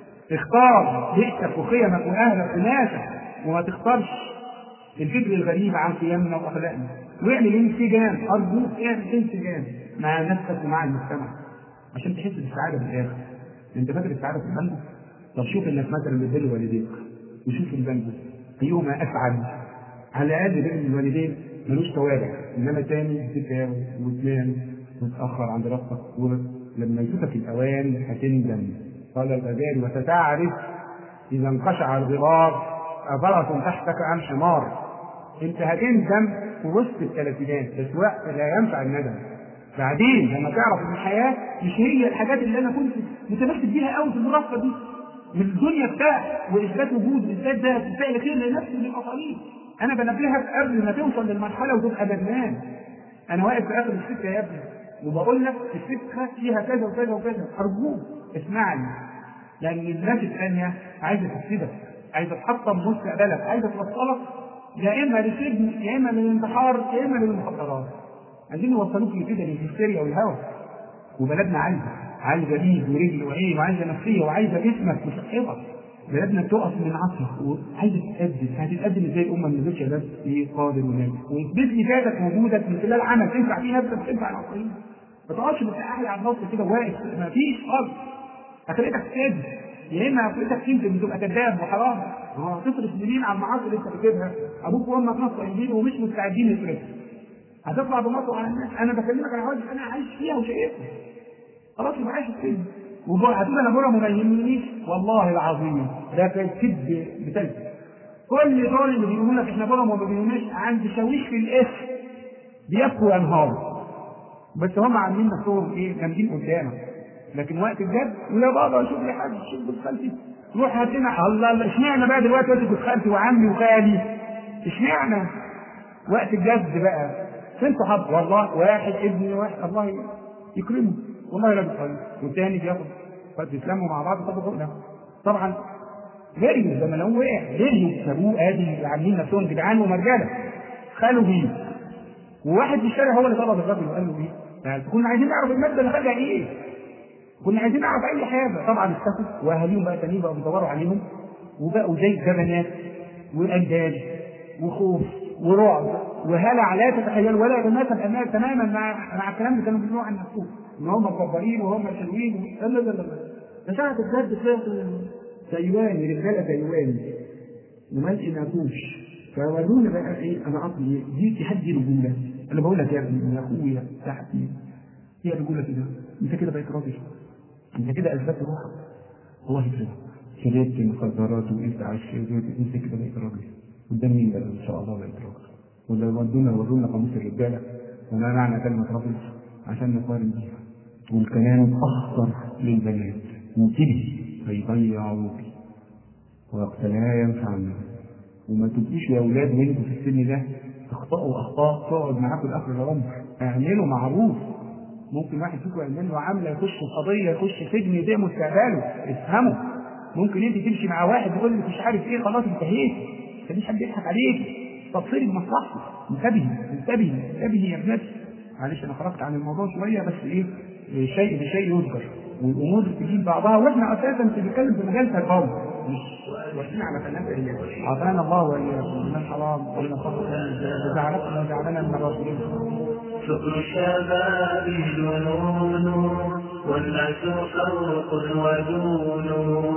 اختار بيئتك وقيمك وأهلك وناسك، وما تختارش الفكر الغريب عن قيمنا وأخلاقنا. واعمل انسجام، أرجوك اعمل انسجام مع نفسك ومع المجتمع عشان تحس بالسعادة بالآخر. أنت فاكر السعادة في البنك؟ طب شوف إنك مثلا بتدل والديك وشوف البنك أيهما أسعد. على الأقل بين الوالدين ملوش توابع، إنما تاني تتاوي وتنام وتأخر عند ربك. لما يفوتك الأوان هتندم. قال الغزالي وستعرف إذا انقشع الغبار أفرس تحتك أم حمار. أنت هتندم في وسط الثلاثينات بس وقت لا ينفع الندم. بعدين لما تعرف إن الحياة مش هي الحاجات اللي أنا كنت متمسك بيها قوي في المرافقة دي من الدنيا بتاعك وإثبات وجود إثبات ده فعل خير لنفسي وللآخرين. أنا بنبهك قبل ما توصل للمرحلة وتبقى ندمان. أنا واقف في آخر السكة يا ابني وبقول لك السكة فيها كذا وكذا وكذا، أرجوك اسمعني. لأن الناس الثانية عايزة تفسدك، عايزة تحطم مستقبلك، عايزة توصلك يا إما لسجن يا إما للانتحار يا إما للمخدرات. عايزين يوصلوك لكده للهستيريا والهوى. وبلدنا عايزة عايزة ايد ورجل وعين وعايزة نفسية وعايزة جسمك وصحتك. بلدنا تقف من عصرك وعايزة تتقدم. هتتقدم ازاي الأمة اللي نزلتش بس في قادم ونازل ويثبت لي ذاتك ووجودك من خلال عمل تنفع فيه نفسك وتنفع الآخرين. ما تقعدش متأهل على النص كده واقف ما فيش خالص. هتلاقيك تكذب يا اما هتلاقيك تنزل بتبقى كذاب وحرام. اه هتصرف منين على المعاصي اللي انت بتجيبها؟ ابوك وامك نصوا انجيل ومش مستعدين يصرفوا. هتطلع بمطوع على الناس. انا بكلمك على حاجه انا عايش فيها وشايفها. خلاص يبقى عايش فين؟ وهتقول انا بقولها ما يهمنيش. والله العظيم ده كذب بتلك. كل دول اللي بيقولوا لك احنا بقولها ما بيهمناش عند شاويش في الاسم بيبكوا وينهاروا، بس هم عاملين نفسهم ايه جامدين قدامك، لكن وقت الجد ولا بابا شوف لي حد شوف جوز خالتي روح هات لنا الله الله اشمعنى بقى دلوقتي وقت جوز خالتي وعمي وخالي اشمعنى وقت الجد بقى فين صحاب والله واحد ابن واحد الله يكرمه والله راجل طيب والتاني بياخد قد يسلموا مع بعض طب ده طبعا غير لما لو وقع غير سابوه ادي عاملين نفسهم جدعان ومرجاله خالوا بيه وواحد في الشارع هو اللي طلب الراجل وقال له بيه يعني كنا عايزين نعرف الماده اللي خدها ايه كنا عايزين نعرف اي حاجه طبعا اختفوا واهاليهم بقى تانيين بقوا بيدوروا عليهم وبقوا زي جبنات واندال وخوف ورعب وهلع لا تتخيل ولا يتماثل امام تماما مع مع الكلام اللي كانوا بيقولوه عن نفسهم ان هم مكبرين وهم حلوين لا لا لا لا ساعه الجد فات تايواني رجاله تايواني وما لقيناكوش فورونا بقى ايه انا اصلي دي تحدي رجوله انا بقول لك يا ابني يا اخويا تحدي هي رجوله كده انت كده بقيت راجل انت كده اثبتت روحك والله كده شربت مخدرات وقفت على الشيء انت كده بقيت راجل قدام مين بقى ان شاء الله بقيت راجل ولا ودونا ورونا قاموس الرجاله ولا معنى كلمه راجل عشان نقارن بيها والكلام اخطر للبنات وكده هيضيعوك وقت لا ينفعنا وما تبقيش يا اولاد وانتوا في السن ده تخطئوا اخطاء تقعد معاكم لاخر العمر اعملوا معروف ممكن واحد فيكم يعمل له عمله يخش في قضيه يخش سجن يضيع مستقبله افهموا ممكن انت تمشي مع واحد يقول لك مش عارف ايه خلاص انتهيت ما تخليش حد يضحك عليك تبصري بمصلحتك انتبهي انتبهي انتبهي يا ابنتي معلش انا خرجت عن الموضوع شويه بس ايه شيء بشيء يذكر والامور تجيب بعضها واحنا اساسا بنتكلم في مجال تربوي مش واحنا على فنان عافانا الله واياكم من الحرام ومن الخطا وجعلنا وجعلنا من الراشدين شكر الشباب جنون والناس خلق ودون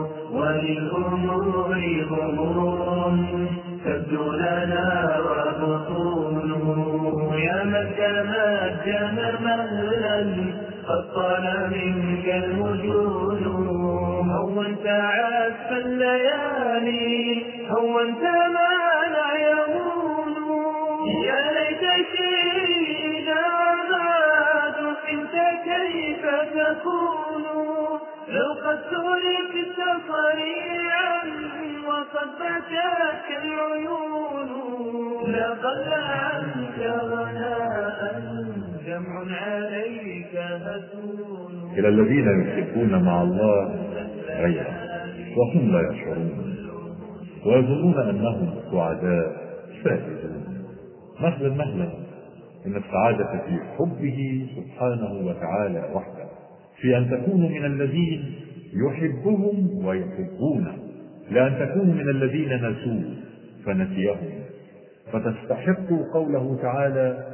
وللأمور ظهور تبدو لنا وبطون يا من تمجن مهلا قد طال منك الوجود هونت عسف الليالي هونت ما لا يهون يا ليت شيء إذا ما دفنت كيف تكون لو قد سلكت صريعا وقد بكتك العيون لقل عنك غناء جمع عليك هتون إلى الذين يحبون مع الله غيره وهم لا يشعرون ويظنون أنهم سعداء فائزون مهلا مهلا إن السعادة في حبه سبحانه وتعالى وحده في أن تكونوا من الذين يحبهم ويحبونه لا أن تكونوا من الذين نسوه فنسيهم فتستحقوا قوله تعالى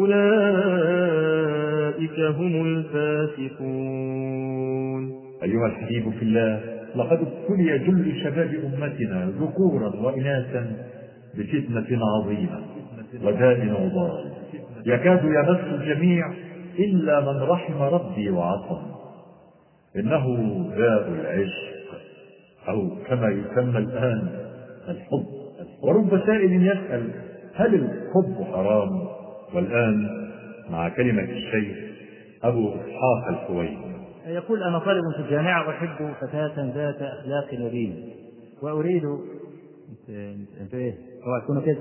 أولئك هم الفاسقون. أيها الحبيب في الله لقد ابتلي جل شباب أمتنا ذكورا وإناثا بفتنة عظيمة وداء وضال يكاد يمس الجميع إلا من رحم ربي وعصم إنه داء العشق أو كما يسمى الآن الحب ورب سائل يسأل هل الحب حرام والآن مع كلمة الشيخ أبو إسحاق الحويني يقول أنا طالب في الجامعة أحب فتاة ذات أخلاق نبيل وأريد أنت إيه اوعى تكونوا كده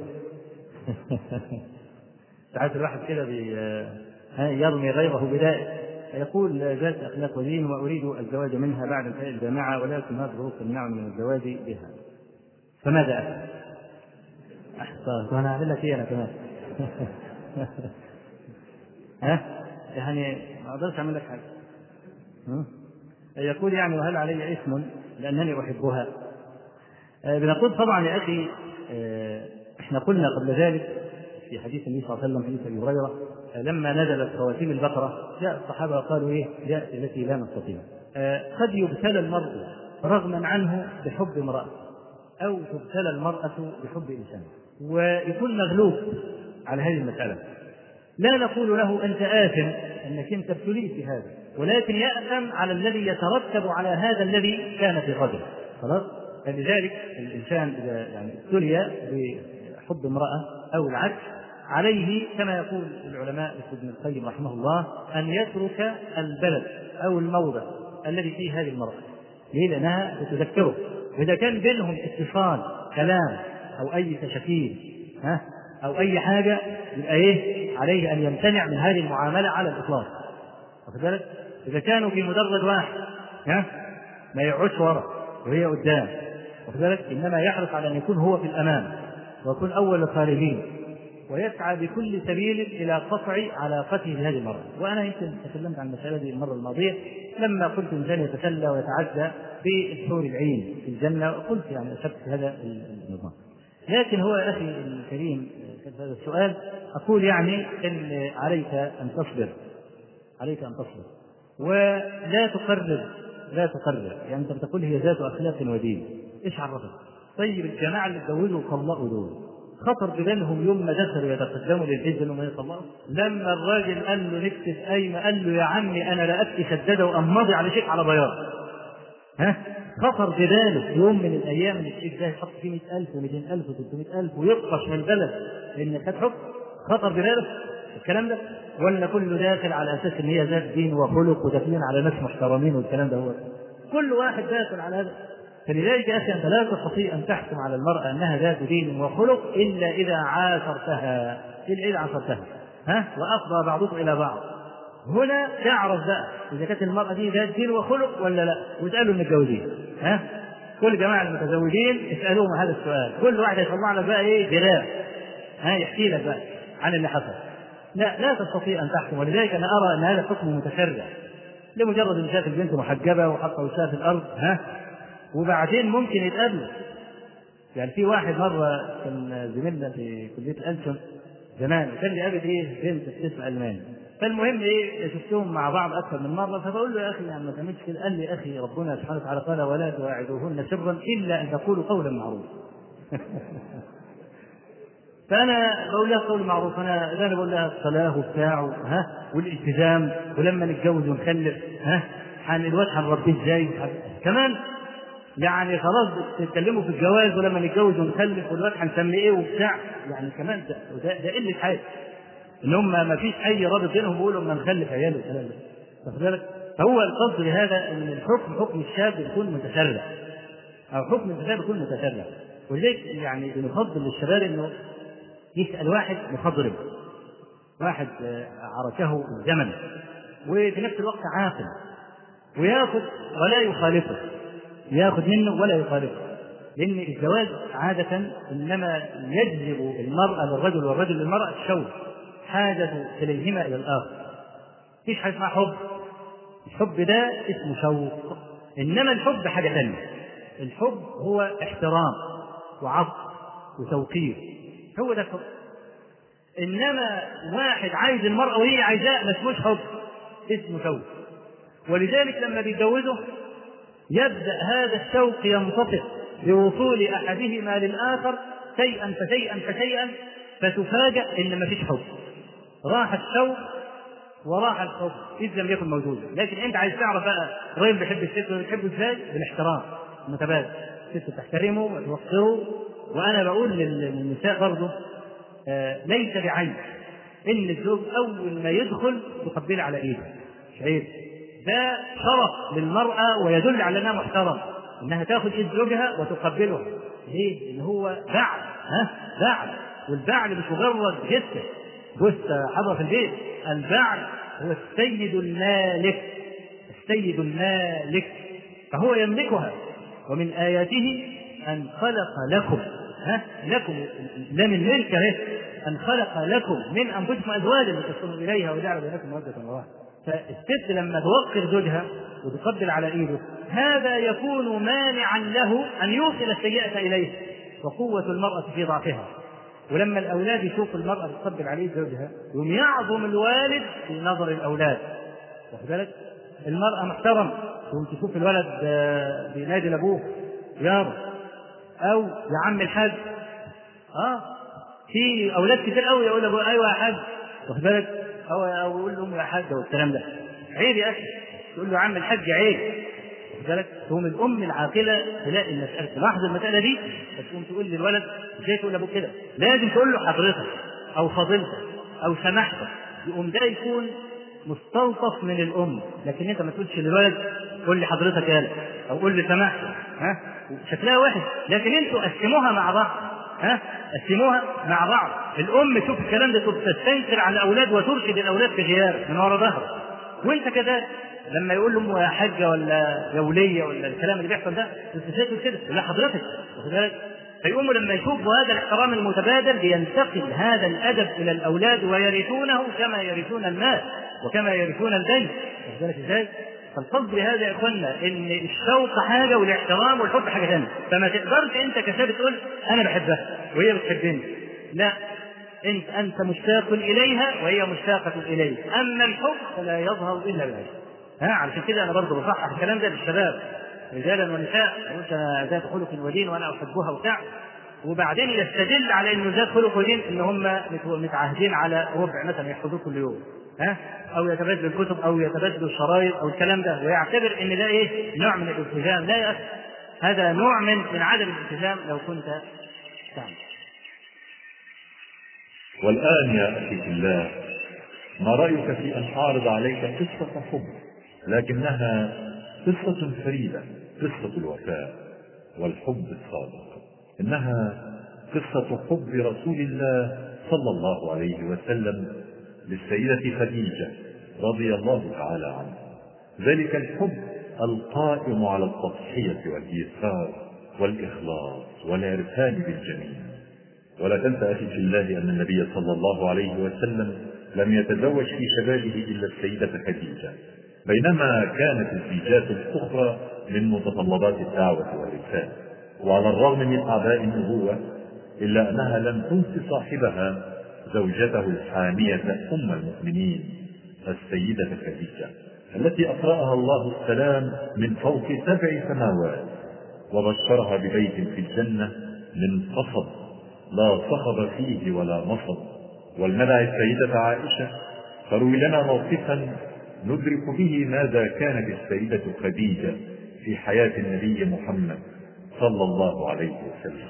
ساعات الواحد كده يرمي غيره بدائه يقول ذات أخلاق ودين وأريد الزواج منها بعد انتهاء الجامعة ولكن هذا الظروف تمنعني من الزواج بها فماذا أفعل؟ أحسن وأنا أعمل لك إيه أنا كمان ها يعني ما أقدرش أعمل لك حاجة يقول يعني وهل علي اسم لأنني أحبها؟ بنقول طبعا يا أخي احنا قلنا قبل ذلك في حديث النبي صلى الله عليه وسلم حديث أبي هريرة لما نزلت خواتيم البقرة جاء الصحابة قالوا ايه جاء التي لا نستطيع. قد يبتلى المرء رغما عنه بحب امرأة أو تبتلى المرأة بحب إنسان ويكون مغلوب على هذه المسألة لا نقول له أنت آثم أنك أنت ابتليت في هذا ولكن يأثم على الذي يترتب على هذا الذي كان في قدره خلاص. فلذلك الإنسان إذا يعني ابتلي بحب امرأة أو العكس عليه كما يقول العلماء مثل ابن القيم رحمه الله أن يترك البلد أو الموضع الذي فيه هذه المرأة. ليه؟ لأنها تتذكره، وإذا كان بينهم اتصال كلام أو أي تشكيل ها أو أي حاجة يبقى إيه؟ عليه أن يمتنع من هذه المعاملة على الإطلاق. واخد بالك؟ إذا كانوا في مدرج واحد ها ما يقعدش ورا وهي قدام، واخد بالك؟ إنما يحرص على أن يكون هو في الأمام ويكون أول الخارجين، ويسعى بكل سبيل إلى قطع علاقته بهذه المرأة. وأنا يمكن تكلمت عن المسألة دي المرة الماضية لما قلت إنسان يتسلى ويتعدى بالحور العين في الجنة، وقلت يعني أشرت هذا النظام. لكن هو يا أخي الكريم هذا السؤال أقول يعني إن عليك أن تصبر، عليك أن تصبر ولا تقرر، لا تقرر. يعني أنت بتقول هي ذات أخلاق ودين، إيش عرفك؟ طيب الجماعة اللي اتجوزوا وطلقوا دول خطر ببالهم يوم ما دخلوا يتقدموا للحج انهم يطلقوا؟ لما الراجل قال له نكتب قايمه قال له يا عمي انا لا ابكي شداده وامضي على شيك على بياض. ها؟ خطر بباله يوم من الايام ان الشيك ده يحط فيه مئة ألف ومئتين ألف وثلاثمئة ألف ويطفش من البلد لان خد حكم؟ خطر بباله الكلام ده؟ ولا كله داخل على اساس ان هي ذات دين وخلق وداخلين على ناس محترمين والكلام ده؟ هو كل واحد داخل على هذا. فلذلك يا أخي أنت لا تستطيع أن تحكم على المرأة أنها ذات دين وخلق إلا إذا عاشرتها، إلا إذا عاشرتها ها وأفضى بعضكم إلى بعض. هنا تعرف بقى إذا كانت المرأة دي ذات دين وخلق ولا لا، واسألوا المتجوزين ها كل جماعة المتزوجين اسألوهم هذا السؤال، كل واحد يطلع لك بقى إيه جلال ها يحكي لك بقى عن اللي حصل. لا لا تستطيع أن تحكم. ولذلك أنا أرى أن هذا حكم متشرع لمجرد أن شاف البنت محجبة وحط وشها في الأرض ها وبعدين ممكن يتقابلوا. يعني في واحد مرة كان زميلنا في كلية الألسن زمان وكان لي قابل إيه بنت بتسمع ألماني، فالمهم إيه شفتهم مع بعض أكثر من مرة، فبقول له يا أخي يعني ما تعملش كده. قال لي يا أخي ربنا سبحانه وتعالى قال ولا تواعدوهن سرا إلا أن تقولوا قولا معروفا. فأنا بقول لها قول معروف، أنا أنا بقول لها الصلاة وبتاع ها والالتزام ولما نتجوز ونخلف ها عن الواد هنربيه إزاي كمان، يعني خلاص تتكلموا في الجواز ولما نتجوز ونخلف والواد هنسميه ايه وبتاع، يعني كمان ده ده, ده قله حاجه ان هم ما فيش اي رابط بينهم بيقولوا اما نخلف عيال والكلام ده. واخد بالك؟ فهو القصد بهذا ان الحكم حكم الشاب يكون متشرع او حكم الشاب يكون متشرع. ولذلك يعني بنفضل للشباب انه يسال واحد مخضرم، واحد عركه الزمن وفي نفس الوقت عاقل وياخذ ولا يخالفه، ياخذ منه ولا يخالفه. لأن الزواج عادة إنما يجذب المرأة للرجل والرجل للمرأة الشوق، حاجة كليهما إلى الآخر. مفيش حاجة اسمها حب، الحب ده اسمه شوق، إنما الحب حاجة ثانية. الحب هو احترام وعطف وتوقير، هو ده الحب. إنما واحد عايز المرأة وهي عايزاه ما اسموش حب، اسمه شوق. ولذلك لما بيتجوزوا يبدأ هذا الشوق ينطفئ بوصول أحدهما للآخر شيئا فشيئا فشيئا، فتفاجأ إن ما فيش حب، راح الشوق وراح الحب إذ لم يكن موجودا. لكن أنت عايز تعرف بقى الراجل بيحب الست وبيحبه إزاي؟ بالاحترام المتبادل، الست تحترمه وتوقره. وأنا بقول للنساء برضه آه ليس بعيب إن الزوج أول ما يدخل يقبل على إيده، مش عيب، ده شرف للمرأة ويدل على أنها محترم، أنها تأخذ إيد زوجها وتقبله. ليه؟ إن هو بعل، ها بعل، والبعل مش مجرد جثة جثة حضر في البيت، البعل هو السيد المالك، السيد المالك، فهو يملكها. ومن آياته أن خلق لكم، ها لكم لا من ملك له، أن خلق لكم من أنفسكم أزواجا لتسكنوا إليها وجعل بينكم مودة ورحمة. فالست لما توقر زوجها وتقبل على ايده هذا يكون مانعا له ان يوصل السيئة اليه، وقوة المرأة في ضعفها. ولما الاولاد يشوفوا المرأة تقبل عليه زوجها يوم يعظم الوالد في نظر الاولاد. واخد بالك؟ المرأة محترم يوم تشوف الولد بينادي لابوه يابا او يا عم الحاج. اه في اولاد كتير قوي يقول ابوه ايوه يا حاج، واخد بالك؟ أو يقول له أم يا حاجة والكلام ده عيب يا أخي، تقول له عم الحاج عيب. واخد بالك؟ تقوم الأم العاقلة تلاقي المسألة، تلاحظ المسألة دي فتقوم تقول للولد ازاي تقول لأبوك كده؟ لازم تقول له حضرتك أو فضيلتك أو سماحتك، يقوم ده يكون مستلطف من الأم. لكن أنت ما تقولش للولد قول لي حضرتك يالا أو قول لي سماحتك، ها شكلها وحش. لكن أنتوا قسموها مع بعض، ها قسموها مع بعض. الأم شوف الكلام ده تستنكر على الأولاد وترشد الأولاد في غياب من ورا ظهره، وأنت كذلك لما يقول لهم يا حاجة ولا يا ولية ولا الكلام اللي بيحصل ده تقول كده لا حضرتك. فيقوموا لما يشوفوا هذا الاحترام المتبادل بينتقل هذا الأدب إلى الأولاد ويرثونه كما يرثون المال وكما يرثون الدين. واخد ازاي؟ فالقصد بهذا يا اخوانا ان الشوق حاجه والاحترام والحب حاجه ثانيه. فما تقدرش انت كشاب تقول انا بحبها وهي بتحبني، لا، انت انت مشتاق اليها وهي مشتاقه اليك. اما الحب فلا يظهر الا بالعشق. ها علشان كده انا برضه بصحح الكلام ده للشباب رجالا ونساء، قلت انا ذات خلق ودين وانا احبها وبتاع، وبعدين يستدل على انه ذات خلق ودين ان هم متعاهدين على ربع مثلا يحفظوه كل يوم، ها او يتبادلوا الكتب او يتبادلوا الشرايط او الكلام ده، ويعتبر ان ده ايه نوع من الالتزام. لا يا اخي، هذا نوع من من عدم الالتزام لو كنت تعمل. والآن يا أخي في الله، ما رأيك في أن أعرض عليك قصة حب لكنها قصة فريدة، قصة الوفاء والحب الصادق. إنها قصة حب رسول الله صلى الله عليه وسلم للسيدة خديجة رضي الله تعالى عنها، ذلك الحب القائم على التضحية والإيثار والإخلاص والعرفان بالجميل. ولا تنسى أخي في الله أن النبي صلى الله عليه وسلم لم يتزوج في شبابه إلا السيدة خديجة، بينما كانت الزوجات الأخرى من متطلبات الدعوة والرسالة. وعلى الرغم من أعباء النبوة إلا أنها لم تنس صاحبها زوجته الحامية أم المؤمنين السيدة خديجة، التي أقرأها الله السلام من فوق سبع سماوات وبشرها ببيت في الجنة من قصب لا صخب فيه ولا نصب. ولندع السيدة عائشة فروي لنا موقفا ندرك به ماذا كانت السيدة خديجة في حياة النبي محمد صلى الله عليه وسلم.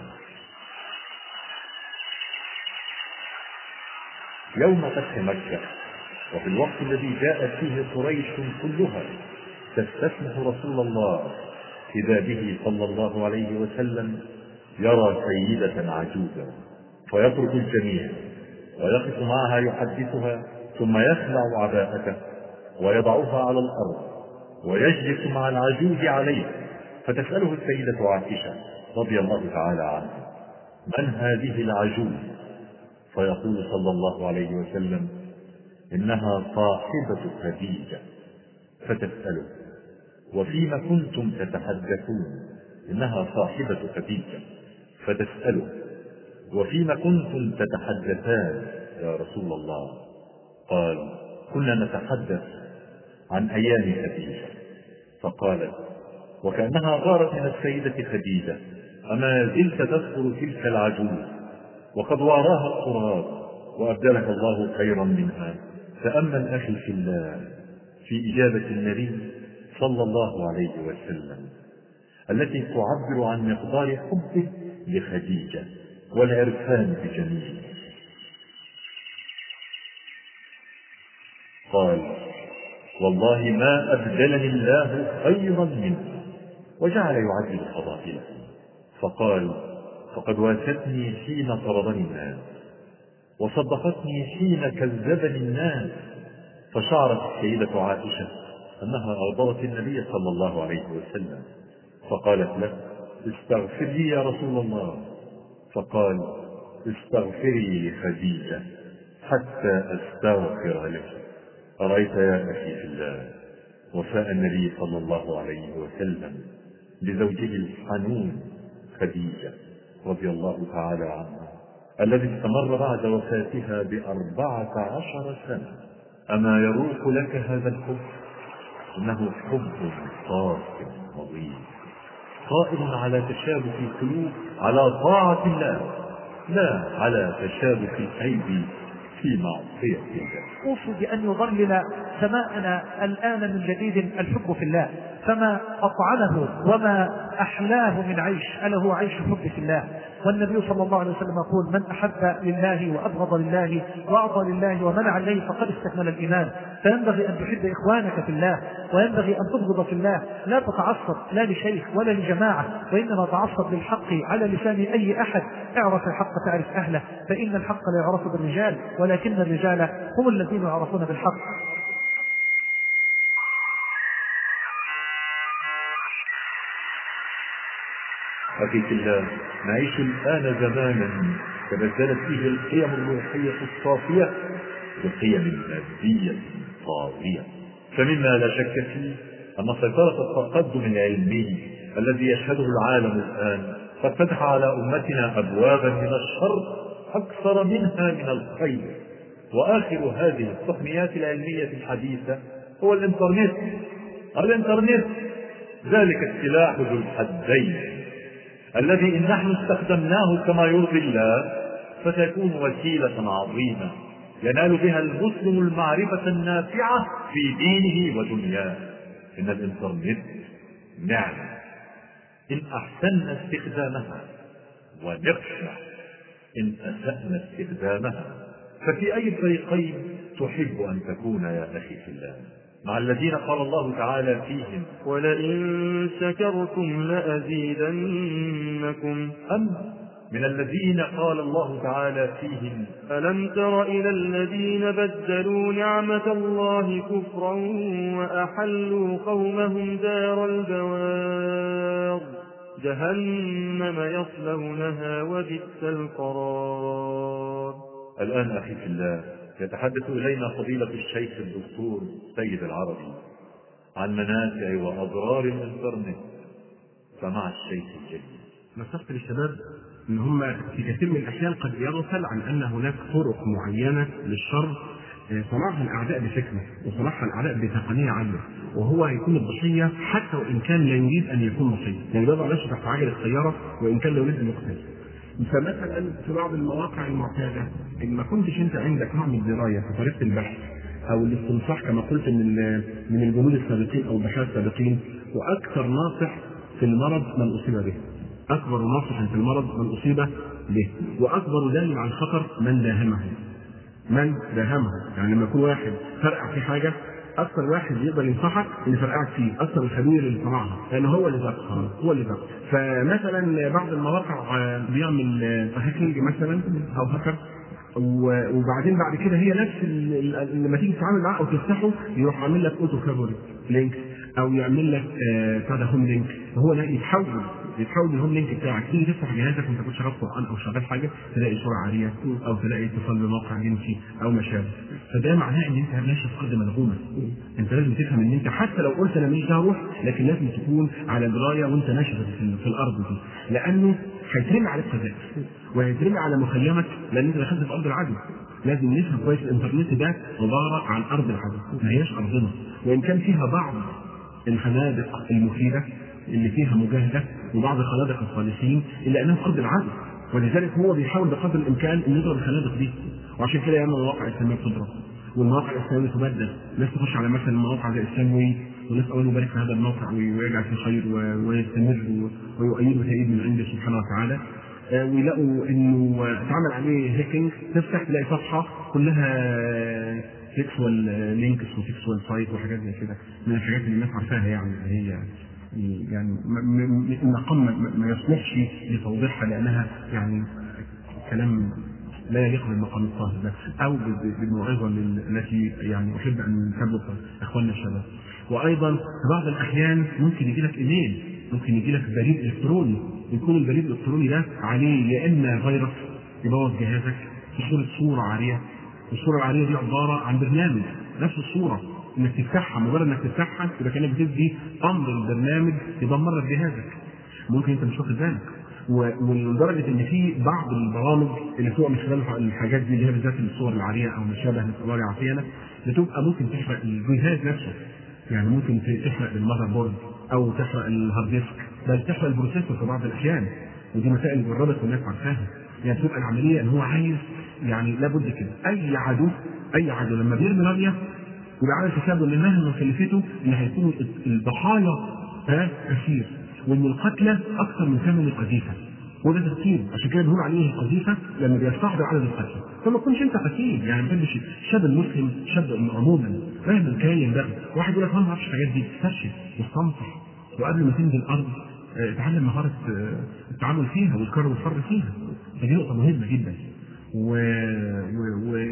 يوم فتح مكة وفي الوقت الذي جاءت فيه قريش كلها تستسمح رسول الله إذا به صلى الله عليه وسلم يرى سيدة عجوزة فيترك الجميع ويقف معها يحدثها، ثم يخلع عباءته ويضعها على الأرض ويجلس مع العجوز عليه، فتسأله السيدة عائشة رضي الله تعالى عنها من هذه العجوز؟ فيقول صلى الله عليه وسلم إنها صاحبة خديجة. فتسأله وفيما كنتم تتحدثون؟ إنها صاحبة خديجة. فتسأله وفيما كنتم تتحدثان يا رسول الله؟ قال كنا نتحدث عن أيام خديجة. فقالت وكأنها غارت من السيدة خديجة أما زلت تذكر تلك العجوز وقد واراها التراب وأبدلك الله خيرا منها. تأمل أخي في الله في إجابة النبي صلى الله عليه وسلم التي تعبر عن مقدار حبه لخديجة والعرفان بجميله. قال والله ما أبدلني الله خيرا منها، وجعل يعدل فضائله. فقال فقد واستني حين طردني الناس وصدقتني حين كذبني الناس. فشعرت السيدة عائشة أنها أغضبت النبي صلى الله عليه وسلم، فقالت له استغفر لي يا رسول الله. فقال استغفري لخديجة حتى أستغفر لك. أرأيت يا أخي في الله وفاء النبي صلى الله عليه وسلم لزوجه الحنون خديجة رضي الله تعالى عنها الذي استمر بعد وفاتها بأربعة عشر سنة. أما يروق لك هذا الحب؟ إنه حب صافٍ نظيف قائم على تشابك القلوب على طاعة الله، لا على تشابك الأيدي في معصية الله. أوصي بأن يظلل سماءنا الآن من جديد الحب في الله، فما أطعمه وما أحلاه من عيش ألا هو عيش الحب في الله. والنبي صلى الله عليه وسلم يقول: من أحب لله وأبغض لله وأعطى لله ومنع لله فقد استكمل الإيمان. فينبغي أن تحب إخوانك في الله، وينبغي أن تبغض في الله. لا تتعصب لا لشيخ ولا لجماعة، وإنما تعصب للحق على لسان أي أحد. اعرف الحق تعرف أهله، فإن الحق لا يعرف بالرجال ولكن الرجال هم الذين يعرفون بالحق. أخي في الله، نعيش الآن زمانا تبدلت فيه القيم الروحية الصافية بقيم المادية الطاغية، فمما لا شك فيه أن سيطرة التقدم العلمي الذي يشهده العالم الآن قد فتح على أمتنا أبوابا من الشر أكثر منها من الخير. وآخر هذه التقنيات العلمية الحديثة هو الإنترنت. الإنترنت ذلك السلاح ذو الحدين الذي إن نحن استخدمناه كما يرضي الله فتكون وسيلة عظيمة ينال بها المسلم المعرفة النافعة في دينه ودنياه. إن الإنترنت نعمة إن أحسننا استخدامها، ونقمة إن أسأنا استخدامها. ففي أي الفريقين تحب أن تكون يا أخي في الله؟ مع الذين قال الله تعالى فيهم: ولئن شكرتم لأزيدنكم، أم من الذين قال الله تعالى فيهم: ألم تر إلى الذين بدلوا نعمة الله كفرا وأحلوا قومهم دار البوار جهنم يصلونها وبئس القرار. الآن أخي في الله يتحدث إلينا فضيلة الشيخ الدكتور سيد العربي عن منافع وأضرار الإنترنت، فمع الشيخ الجليل. نصحت للشباب ان هم في كثير من الاحيان قد يغفل عن ان هناك طرق معينه للشر صنعها الاعداء بحكمه وصنعها الاعداء بتقنيه عاليه، وهو يكون الضحيه حتى وان كان لا يريد ان يكون ضحيه، يعني بيضع نفسه تحت عجله السياره وان كان لا يريد ان يقتل. فمثلا في بعض المواقع المعتاده ان ما كنتش انت عندك نوع من الدرايه في طريقه البحث او الاستنصاح كما قلت من من الجنود السابقين او الضحايا السابقين، واكثر ناصح في المرض من اصيب به. أكبر ناصح في المرض من أصيب به، وأكبر دليل على الخطر من داهمه. من داهمه يعني لما يكون واحد فرقع في حاجة، أكثر واحد يقدر ينصحك اللي فرقعك فيه، أكثر الخبير اللي صنعها، لأنه هو اللي ذاقها هو اللي ذاقها. فمثلا بعض المواقع بيعمل هاكينج مثلا أو هاكر، وبعدين بعد كده هي نفس لما تيجي تتعامل معاه أو تفتحه يروح عامل لك أوتو فيفوريت لينك أو يعمل لك كذا هوم لينك، وهو لا يتحول يتحول الهوم لينك بتاعك. تيجي تفتح جهازك وانت كنت شغال قرآن او شغال حاجه تلاقي صوره عاريه او تلاقي اتصال بموقع جنسي او ما شابه. فده معناه ان انت ماشي في ارض ملغومه. انت لازم تفهم ان انت حتى لو قلت انا مش هروح، لكن لازم تكون على درايه وانت ماشي في, في الارض دي، لانه هيترمي عليك قذائف وهيترمي على مخيمك لان انت دخلت في ارض العدو. لازم نفهم كويس الانترنت ده عباره عن ارض العدو، ما هياش ارضنا، وان كان فيها بعض الخنادق المفيده اللي فيها مجاهده وبعض خنادق الصالحين الا انها في ارض العدو، ولذلك هو بيحاول بقدر الامكان ان يضرب الخنادق دي. وعشان كده ياما مواقع اسلاميه بتضرب والمواقع الاسلاميه تبدل، ناس تخش على مثلا مواقع زي اسلامي وناس اول يبارك في هذا الموقع ويجعل فيه خير ويستمر ويؤيده تأييد من عنده سبحانه وتعالى، ويلاقوا انه اتعمل عليه هيكينج، تفتح تلاقي صفحه كلها سيكسوال لينكس وسيكسوال سايت وحاجات زي كده من الحاجات اللي الناس عارفاها، يعني هي يعني المقام ما يصلحش لتوضيحها لانها يعني كلام لا يليق بالمقام الطاهر ده او بالموعظه التي يعني احب ان تبلغ اخواننا الشباب. وايضا في بعض الاحيان ممكن يجي لك ايميل، ممكن يجي لك بريد الكتروني، يكون البريد الالكتروني ده عليه يا اما فيروس يبوظ جهازك في صوره صوره عاريه، الصوره العاريه دي عباره عن برنامج نفس الصوره، انك تفتحها مجرد انك تفتحها يبقى كانك بتدي امر البرنامج يدمر لك جهازك، ممكن انت مش واخد بالك. ولدرجه ان في بعض البرامج اللي بتبقى من خلال الحاجات دي اللي هي بالذات الصور العاريه او ما شابه نسال عافينا بتبقى ممكن تحرق الجهاز نفسه، يعني ممكن تحرق المذر بورد او تحرق الهارد ديسك، بل تحرق البروسيسور في بعض الاحيان، ودي مسائل جربت والناس عارفاها. يعني تبقى العمليه ان هو عايز يعني لابد كده اي عدو اي عدو لما بيرمي رميه يبقى عامل حسابه ان مهما كلفته ان هيكون الضحايا ها كثير وان القتلى اكثر من ثمن القذيفه. وده تفكير. عشان كده بنقول عليه القذيفه لما بيستحضر عدد القتل. فما تكونش انت قتيل، يعني ما تبقاش الشاب المسلم شاب عموما مهما كان ينبغي. واحد يقول لك انا ما اعرفش الحاجات دي، استرشد واستنصح، وقبل ما تنزل الارض اتعلم مهاره التعامل فيها والكر والفر فيها. دي نقطه مهمه جدا. و, و... و...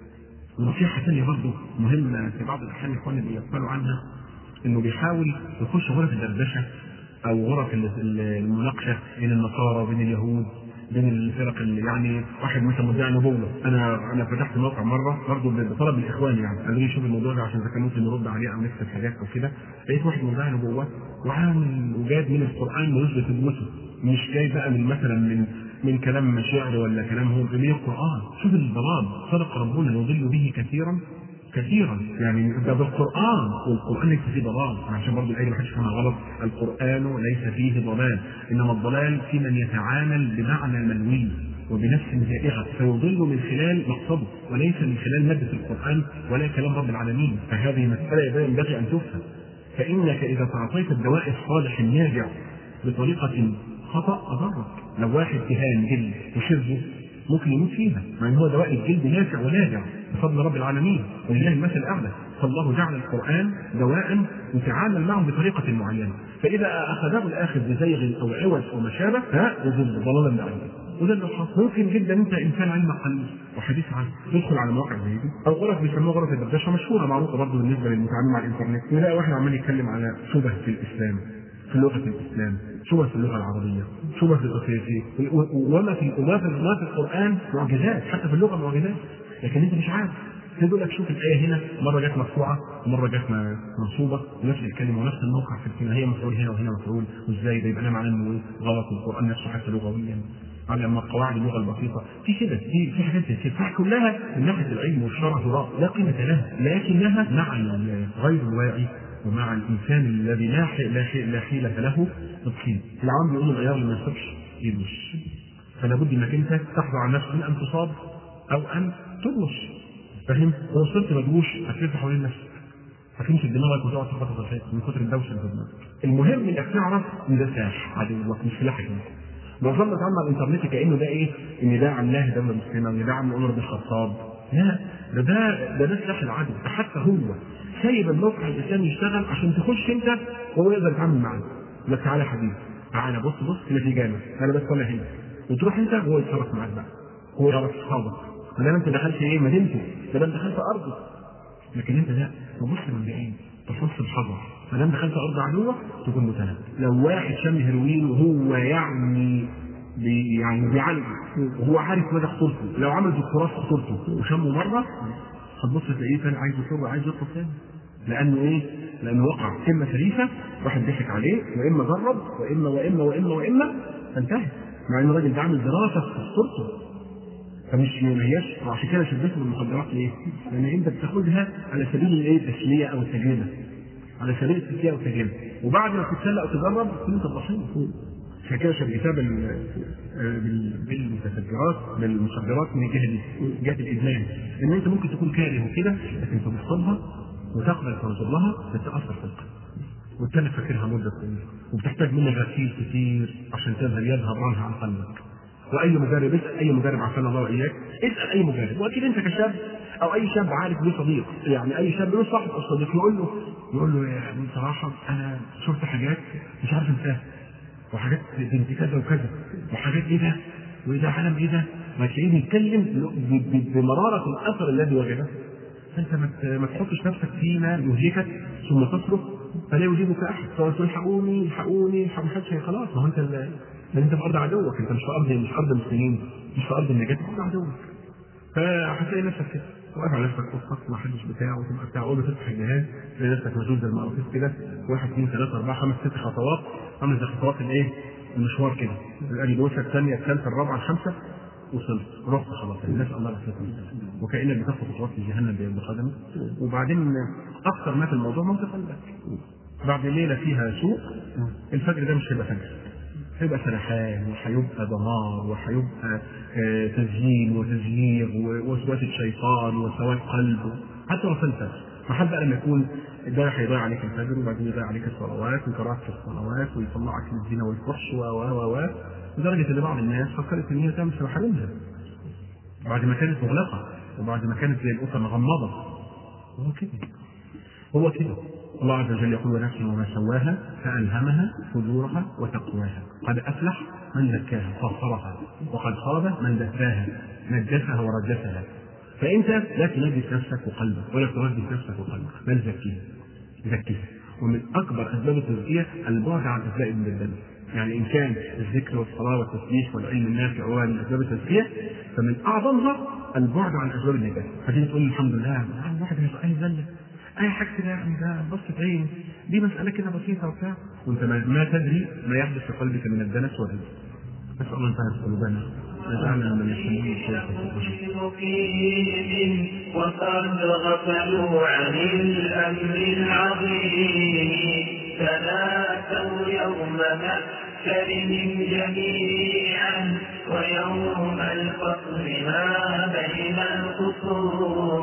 ونصيحه ثانيه برضه مهمه في بعض الاحيان الاخوان اللي بيغفلوا عنها، انه بيحاول يخش غرف الدردشه او غرف المناقشه بين النصارى وبين اليهود، بين الفرق اللي يعني واحد مثلا مدعي نبوه. انا انا فتحت موقع مره برضه بطلب الاخوان، يعني قالوا لي شوف الموضوع ده عشان اذا كان ممكن نرد عليه او نكتب حاجات او كده. لقيت واحد مدعي نبوه وعامل وجاد من القران ويثبت نبوته، مش جاي بقى من مثلا من من كلام شعر ولا كلام هو من القران. شوف الضلال، صدق ربنا يضل به كثيرا كثيرا، يعني ده بالقران، والقران ليس فيه ضلال. عشان برضه الايه ما حدش يفهمها غلط، القران ليس فيه ضلال، انما الضلال في من يتعامل بمعنى المنوي وبنفس زائغه فيضل من خلال مقصده وليس من خلال ماده القران ولا كلام رب العالمين. فهذه مساله ينبغي ان تفهم. فانك اذا تعاطيت الدواء الصالح الناجع بطريقه خطا اضرك. لو واحد دهان جلد وشربه ممكن يموت فيها، مع ان هو دواء الجلد نافع وناجع بفضل رب العالمين ولله المثل الاعلى. فالله جعل القران دواء يتعامل معه بطريقه معينه، فاذا اخذه الاخذ بزيغ او عوج او ما شابه ها يضل ضلالا بعيدا. وده اللي حصل. ممكن جدا انت انسان علم قليل وحديث عنه تدخل على مواقع زي دي او غرف بيسموها غرف الدردشه مشهوره معروفه برضه بالنسبه للمتعاملين مع الانترنت، نلاقي واحد عمال يتكلم على شبه في الاسلام، في لغه الاسلام، شبه في اللغه العربيه، شبه في في وما في وما في ما في القران معجزات، حتى في اللغه معجزات، لكن انت مش عارف. يقول لك شوف الايه هنا مره جت مرفوعه ومره جت منصوبه ونفس الكلمه ونفس الموقع في الكلمه، هي مفعول هنا وهنا مفعول، وازاي ده يبقى لها معناه انه غلط. القران نفسه حتى لغويا على ما قواعد اللغه البسيطه في كده، في في حاجات زي كده كلها من ناحيه العلم والشرع لا قيمه لها، لكنها مع غير الواعي ومع الانسان الذي لا لا حيله له تبخيل. العام بيقولوا العيار اللي ما يصبش يدوش، فلا بد انك انت تحذر عن نفسك من ان تصاب او ان تدوش. فاهم؟ لو صرت مدوش هتلف حوالين نفسك، هتمشي دماغك وتقعد تخبط في الحيط من كتر الدوشه اللي في دماغك. المهم انك تعرف ان ده سلاح عدوك مش سلاحك انت. لو ظلنا نتعامل مع الانترنت كانه ده ايه؟ ان ده عملاه دوله مسلمه، ان ده عمل عمر بن الخطاب. لا، ده ده ده, ده سلاح العدو. حتى هو سايب الموقع الاسلامي يشتغل عشان تخش انت وهو يقدر يتعامل معاك. يقول لك تعالى يا حبيبي، تعالى بص بص هنا في جامع، انا بس طالع هنا، وتروح انت وهو يتصرف معاك بقى، هو يعرف اصحابك، ما دام انت دخلت ايه مدينته، ما دام دخلت ارضه. لكن انت لا، تبص من بعيد، تحس بحذر، ما دام دخلت ارض عدوك تكون متنبه. لو واحد شم هيروين وهو يعني بي يعني بيعالجه وهو عارف مدى خطورته، لو عمل دكتوراه في خطورته وشمه مره هتبص تلاقيه ثاني عايز يشرب عايز يطلب ثاني. لانه ايه؟ لانه وقع كلمه شريفه واحد ضحك عليه، واما جرب واما واما واما واما فانتهى، مع ان الراجل ده عامل دراسه في خطورته. فمش ما هياش، وعشان كده شبهته بالمخدرات ليه؟ لان انت بتاخدها على سبيل الايه؟ التسليه او التجربه. على سبيل التسليه او التجربه، وبعد ما تتسلى او تجرب تكون انت ضحيه. عشان كده شبهتها بالمتفجرات بالمخدرات من الجهه دي، جهه الادمان، ان انت ممكن تكون كاره وكده لكن تبصلها وتقبل تنظر لها تتاثر في القلب وتكون فاكرها مده طويله، وبتحتاج منك غسيل كتير عشان تذهب يذهب عنها عن قلبك. واي مدرب اسال اي مدرب عشان الله واياك، اسال اي مدرب، واكيد انت كشاب او اي شاب عارف له صديق، يعني اي شاب له صاحب او صديق يقول له يقول له يعني بصراحه انا شفت حاجات مش عارف انساها، وحاجات بنت كذا وكذا، وحاجات ايه ده؟ وايه ده عالم ايه ده؟ ما تلاقيه بيتكلم بمراره الاثر الذي وجده. فانت ما تحطش نفسك فيما يهلكك ثم تصرخ فلا يجيبك احد، سواء تقول الحقوني الحقوني ما حدش، خلاص ما هو انت لان انت في ارض عدوك، انت مش في ارض مش ارض المسلمين، مش في ارض النجاه، في ارض عدوك. فهتلاقي نفسك كده واقف على نفسك وسطك ما حدش بتاعه وتبقى بتاع، اول ما تفتح الجهاز تلاقي نفسك مشدود زي المقاطيس كده، واحد اثنين ثلاثه اربعه خمس ست خطوات، عامل زي خطوات الايه؟ المشوار كده، ادي دوسه الثانيه الثالثه الرابعه الخامسه وصلت، رحت خلاص، الناس الله يحفظك، وكانك بتاخد خطوات في جهنم بقدمك. وبعدين اكثر ما في الموضوع موت قلبك. بعد ليله فيها سوء الفجر ده مش هيبقى فجر، هيبقى سرحان وهيبقى دمار وهيبقى آه تزيين وتزييغ ووسوسه شيطان وسواد قلب. حتى وصل الفجر محل بقى لما يكون ده هيضيع عليك الفجر وبعدين يضيع عليك الصلوات وكراهه الصلوات ويطلعك للزنا والفحش و و و لدرجه ان بعض الناس فكرت ان هي تعمل في محارمها بعد ما كانت مغلقه وبعد ما كانت زي الاسره مغمضه. هو كده هو كده الله عز وجل يقول: ونفس وما سواها فألهمها فجورها وتقواها قد أفلح من زكاها طهرها وقد خاب من دساها نجسها ورجسها. فأنت لا تنجس نفسك وقلبك ولا تنجس نفسك وقلبك بل زكيها زكيها. ومن أكبر أسباب التزكية البعد عن أسباب من الذنب. يعني إن كان الذكر والصلاة والتسبيح والعلم النافع هو من أسباب التزكية، فمن أعظمها البعد عن أسباب النجاسة. فتيجي تقول الحمد لله الواحد مش أي ذنب اي حاجه كده يعني ده بصت عين دي مساله كده بسيطه وبتاع، وانت ما تدري ما يحدث في قلبك من الدنس والرزق. نسال الله ان يطهر قلوبنا ويجعلنا من يحسنون وقد غفلوا عن الامر العظيم تناسوا يوم محشرهم جميعا ويوم الفصل ما بين الخصوم.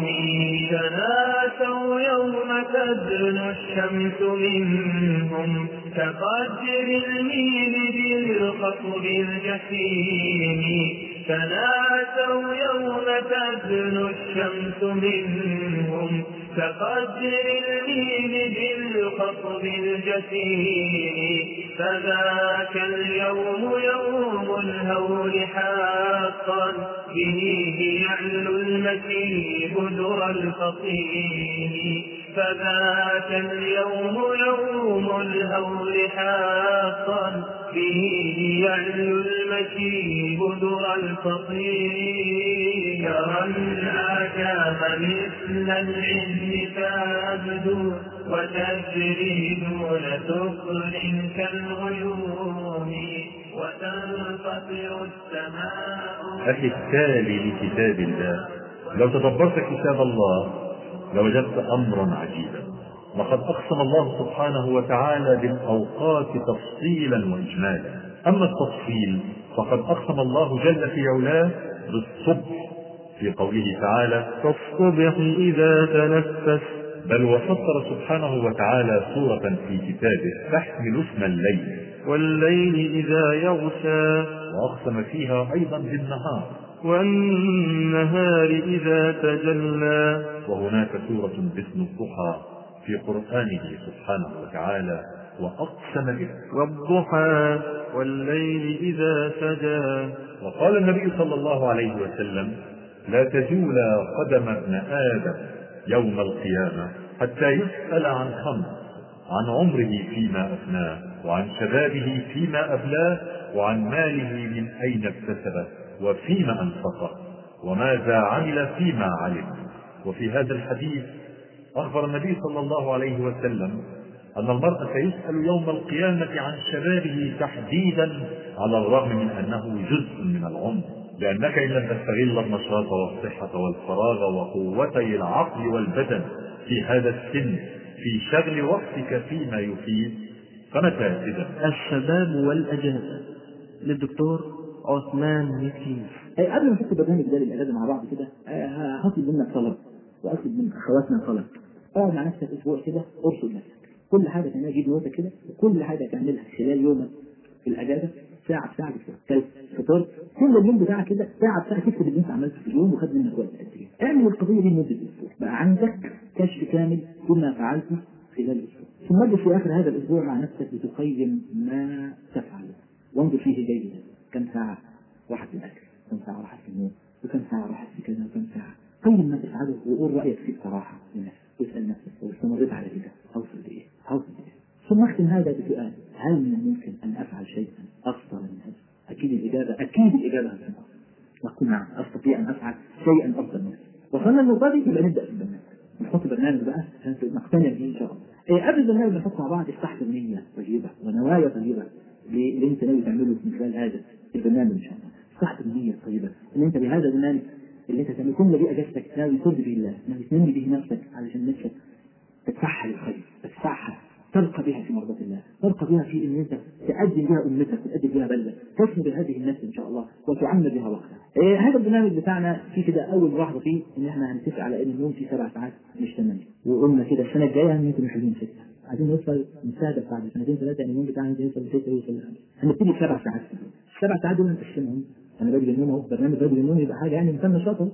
تناسوا يوم تدنو الشمس منهم كقدر الميل بالخطب الجسيم. تناسوا يوم تدنو الشمس منهم كقدر الميل بالخطب الجسيم. فذاك اليوم يوم الهول حقا به يعلو المسيح در الفصيل. فذاك اليوم يوم الهول حقا به يعلو المسيح در الفصيل. يرى الآكام مثل العز تبدو وتجري دون ثقل كالغيوم وتنقطع السماء. أخي التالي لكتاب الله، لو تدبرت كتاب الله لوجدت أمرا عجيبا. لقد أقسم الله سبحانه وتعالى بالأوقات تفصيلا وإجمالا. أما التفصيل فقد أقسم الله جل في علاه بالصبح في قوله تعالى: والصبح إذا تنفس. بل وفسر سبحانه وتعالى سورة في كتابه تحمل اسم الليل: والليل إذا يغشى. وأقسم فيها أيضا بالنهار: والنهار إذا تجلى. وهناك سورة باسم الضحى في قرآنه سبحانه وتعالى وأقسم به: والضحى والليل إذا سجى. وقال النبي صلى الله عليه وسلم: لا تزول قدم ابن آدم يوم القيامة حتى يسأل عن خمس: عن عمره فيما أفناه، وعن شبابه فيما أبلاه، وعن ماله من أين اكتسبه، وفيما أنفقه، وماذا عمل فيما علم. وفي هذا الحديث أخبر النبي صلى الله عليه وسلم أن المرء سيسأل يوم القيامة عن شبابه تحديدا، على الرغم من أنه جزء من العمر، لأنك إن لم تستغل النشاط والصحة والفراغ وقوتي العقل والبدن في هذا السن في شغل وقتك فيما يفيد فمتى إذا؟ الشباب والأجازة للدكتور عثمان مسكين. قبل ما نحط برنامج ده للإعداد مع بعض كده هطلب منك طلب وأطلب من أخواتنا طلب. اقعد مع نفسك أسبوع كده، ارصد نفسك كل حاجة تعملها، جيب نوتك كده وكل حاجة تعملها خلال يومك في الأجازة ساعة بساعة كده، فطرت كل اليوم بتاعك كده ساعة بساعة تكتب اللي أنت عملته في اليوم وخد منك وقت قد إيه. اعمل القضية دي لمدة أسبوع، بقى عندك كشف كامل كما فعلته خلال الأسبوع. ثم اجلس في آخر هذا الأسبوع مع نفسك بتقيم ما تفعل وانظر فيه جيدا. كم ساعة راحت في الأكل، كم ساعة راحت في النوم، وكم ساعة راحت في كذا، وكم ساعة. قيم ما تفعله وقول رأيك فيه بصراحة لنفسك، واسأل نفسك لو استمريت على كده هوصل لإيه؟ هوصل لإيه؟ ثم اختم هذا بسؤال: هل من الممكن أن أفعل شيئا أفضل من هذا؟ أكيد الإجابة أكيد الإجابة هتكون أقول نعم، أستطيع أن أفعل شيئا أفضل من هذا. وصلنا للنقطة دي يبقى نبدأ في البرنامج، نحط برنامج بقى عشان نقتنع به إن شاء الله. إيه قبل البرنامج نحط مع بعض استحضر نية طيبة ونوايا طيبة اللي أنت ناوي تعمله من خلال هذا البرنامج إن شاء الله. استحضر نية طيبة إن أنت بهذا البرنامج اللي أنت تعمل كل دي أجازتك ناوي ترضي به الله، ناوي تنمي به نفسك علشان نفسك تدفعها للخير، تدفعها ترقى بها في مرضات الله، ترقى بها في ان انت تقدم بها امتك وتقدم بها بلدك، تفني بهذه الناس ان شاء الله وتعمل بها وقتها. إيه هذا البرنامج بتاعنا في كده اول ملاحظه فيه ان احنا هنتفق على ان النوم فيه سبع ساعات مش ثمانيه، وقلنا كده السنه الجايه ممكن نخليهم سته، عايزين نوصل نساعدك بعد سنتين ثلاثه ان النوم بتاعنا يوصل لسته ويوصل لخمسه، هنبتدي بسبع ساعات. السبع ساعات دول نقسمهم. انا باجي النوم اهو، برنامج باجي النوم يبقى حاجه يعني انسان نشاطه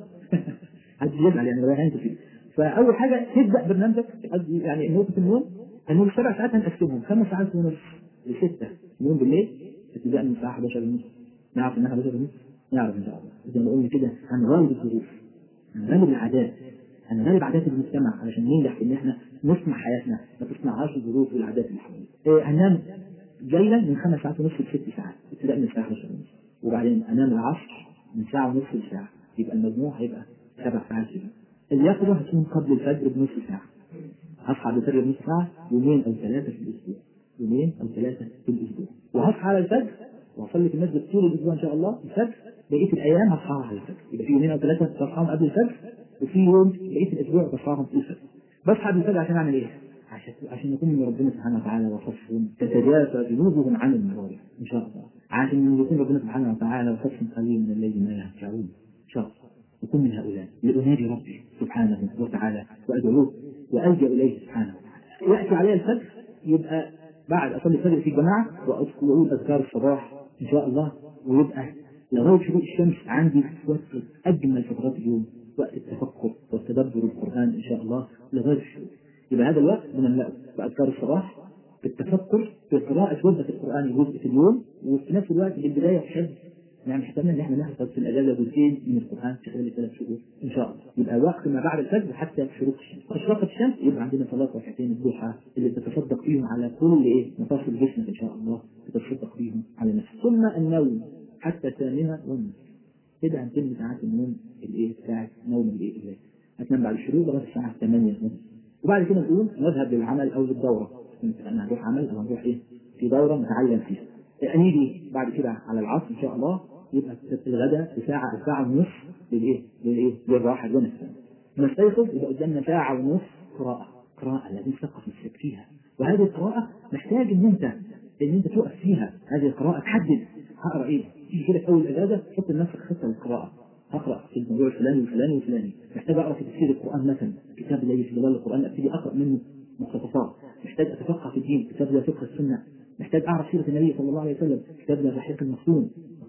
محدش يزعل يعني رايح انت فيه. فاول حاجه تبدا برنامجك، قصدي يعني نقطه النوم، انه السبع ساعات هنقسمهم خمس ساعات ونص لسته نوم بالليل، ابتداء من الساعه احداشر ونص. نعرف انها احداشر ونص؟ نعرف ان شاء الله. زي ما قلنا كده هنغالب الظروف، هنغالب العادات، هنغالب عادات المجتمع علشان ننجح في ان احنا نصنع حياتنا، ما تصنعهاش الظروف والعادات اللي حوالينا. إيه هننام ليلا من خمس ساعات ونص لست ساعات، ابتداء من الساعه احداشر ونص، وبعدين انام العصر من ساعه ونص لساعه، يبقى المجموع هيبقى سبع ساعات كده. اليقظه هتكون قبل الفجر بنص ساعه. هصحى قبل الفجر بنص ساعه يومين او ثلاثه في الاسبوع، يومين او ثلاثه في الاسبوع، وهصحى على الفجر واصلي في المسجد طول الاسبوع ان شاء الله الفجر. بقيه الايام هصحى على الفجر، يبقى في يومين او ثلاثه تصحاهم قبل الفجر، وفي يوم بقيه الاسبوع تصحاهم في الفجر. بصحى قبل الفجر عشان اعمل ايه؟ عشان عشان يكون من ربنا سبحانه وتعالى وصفهم تتجافى جنوبهم عن المضاجع ان شاء الله، عشان يكون ربنا سبحانه وتعالى وصفهم قليل من الليل ما يهجعون ان شاء الله، يكون من هؤلاء لأنادي ربي سبحانه وتعالى وأدعوه وألجأ إليه سبحانه وتعالى. يأتي علي الفجر، يبقى بعد أصلي الفجر في الجماعة وأقول أذكار الصباح إن شاء الله، ويبقى لغاية شروق الشمس عندي وقت أجمل فترات اليوم، وقت التفكر والتدبر القرآن إن شاء الله لغاية الشروق. يبقى هذا الوقت بنملأه بأذكار الصباح، بالتفكر، بقراءة وردة القرآن جزء في اليوم، وفي نفس الوقت بالبداية بحفظ، يعني احتمال ان احنا نحفظ في الاجازه جزئين من القران في خلال ثلاث شهور ان شاء الله. يبقى وقت ما بعد الفجر حتى شروق الشمس. اشراقت الشمس يبقى عندنا صلاه ركعتين الضحى اللي تتصدق فيهم على كل ايه مفاصل جسمك ان شاء الله، تتصدق فيهم على نفسك. ثم النوم حتى الثامنه والنصف، كده هنتم ساعات النوم الايه بتاعت نوم الايه الليل. هتنام بعد الشروق لغايه الساعه ثمانية ونصف، وبعد كده نقوم نذهب للعمل او للدوره. انا هروح عمل او هنروح ايه في دوره نتعلم فيها. هنيجي بعد كده على العصر ان شاء الله، يبقى الغداء بساعة الساعة ونص للإيه؟ للإيه؟ للراحة ونفسها. نستيقظ يبقى قدامنا ساعة ونص قراءة، قراءة لازم نثقف نفسك فيها، وهذه القراءة محتاج إن أنت إن أنت توقف فيها. هذه القراءة تحدد هقرأ إيه؟ تيجي كده في أول الإجازة تحط لنفسك خطة للقراءة، هقرأ في الموضوع الفلاني والفلاني والفلاني، محتاج أقرأ في تفسير القرآن مثلا، كتاب اللي في ظلال القرآن أبتدي أقرأ منه مقتطفات، محتاج أتفقه في الدين، كتاب لا فقه السنة، محتاج أعرف سيرة النبي صلى الله عليه وسلم، كتاب لا الرحيق المختوم،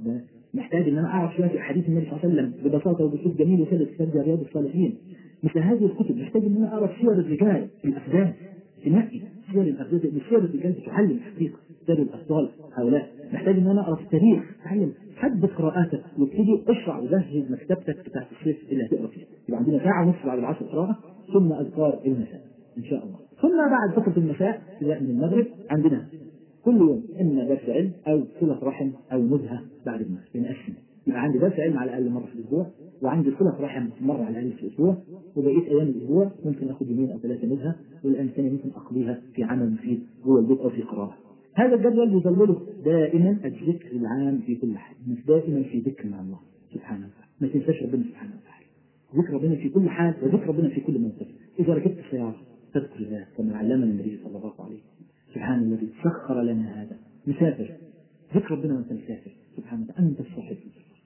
محتاج ان انا اعرف شويه احاديث النبي صلى الله عليه وسلم ببساطه وباسلوب جميل وسهل، كتاب رياض الصالحين. مثل هذه الكتب محتاج ان انا اعرف سير الرجال الافدان، تنقي سير الافدان، سير الرجال بتعلم الحقيقه، سير الابطال هؤلاء. محتاج ان انا اعرف التاريخ، تعلم، حدد قراءاتك وابتدي اشرع وجهز مكتبتك بتاعت الصيف اللي هتقرا فيها. يبقى عندنا ساعه ونصف بعد العصر قراءه، ثم اذكار المساء ان شاء الله. ثم بعد فتره المساء ابتداء من المغرب عندنا كل يوم إما درس علم أو صلة رحم أو نزهة بعد المغرب. بنقسم، يبقى عندي درس علم على الأقل مرة في الأسبوع، وعندي صلة رحم مرة على الأقل في الأسبوع، وبقية أيام الأسبوع ممكن آخذ يومين أو ثلاثة نزهة، والأيام الثانية ممكن أقضيها في عمل مفيد جوه البيت أو في قراءة. هذا الجدول يظلله دائما الذكر العام في كل حال، مش دائما في ذكر مع الله سبحانه وتعالى. ما تنساش ربنا سبحانه وتعالى، ذكر ربنا في كل حال وذكر ربنا في كل موقف. إذا ركبت السيارة تذكر الله كما علمنا النبي صلى الله عليه وسلم. سبحان الذي سخر لنا هذا. مسافر ذكر ربنا وانت مسافر سبحانه وتعالى، انت الصاحب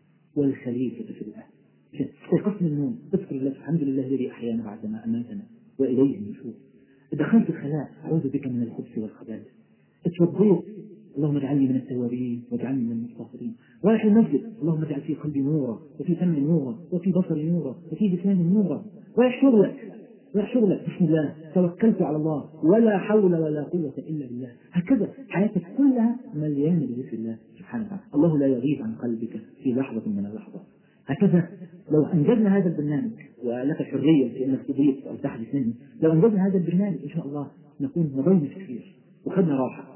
والخليفه في الارض. استيقظت من النوم اذكر الله، الحمد لله الذي احيانا بعدما اماتنا واليه النشور. دخلت الخلاء اعوذ بك من الخبث والخبائث. اتوضيت اللهم اجعلني من التوابين واجعلني من المستغفرين. رايح المسجد اللهم اجعل في قلبي نورا وفي فمي نورا وفي بصري نورا وفي لساني نورا. رايح شغلك رايح شغلك بسم الله توكلت على الله ولا حول ولا قوة إلا بالله. هكذا حياتك كلها مليانة بذكر الله سبحانه وتعالى. الله لا يغيب عن قلبك في لحظة من اللحظات. هكذا لو أنجزنا هذا البرنامج ولك حرية في أنك تضيف أو تحدث منه، لو أنجزنا هذا البرنامج إن شاء الله نكون مضينا كثير وخدنا راحة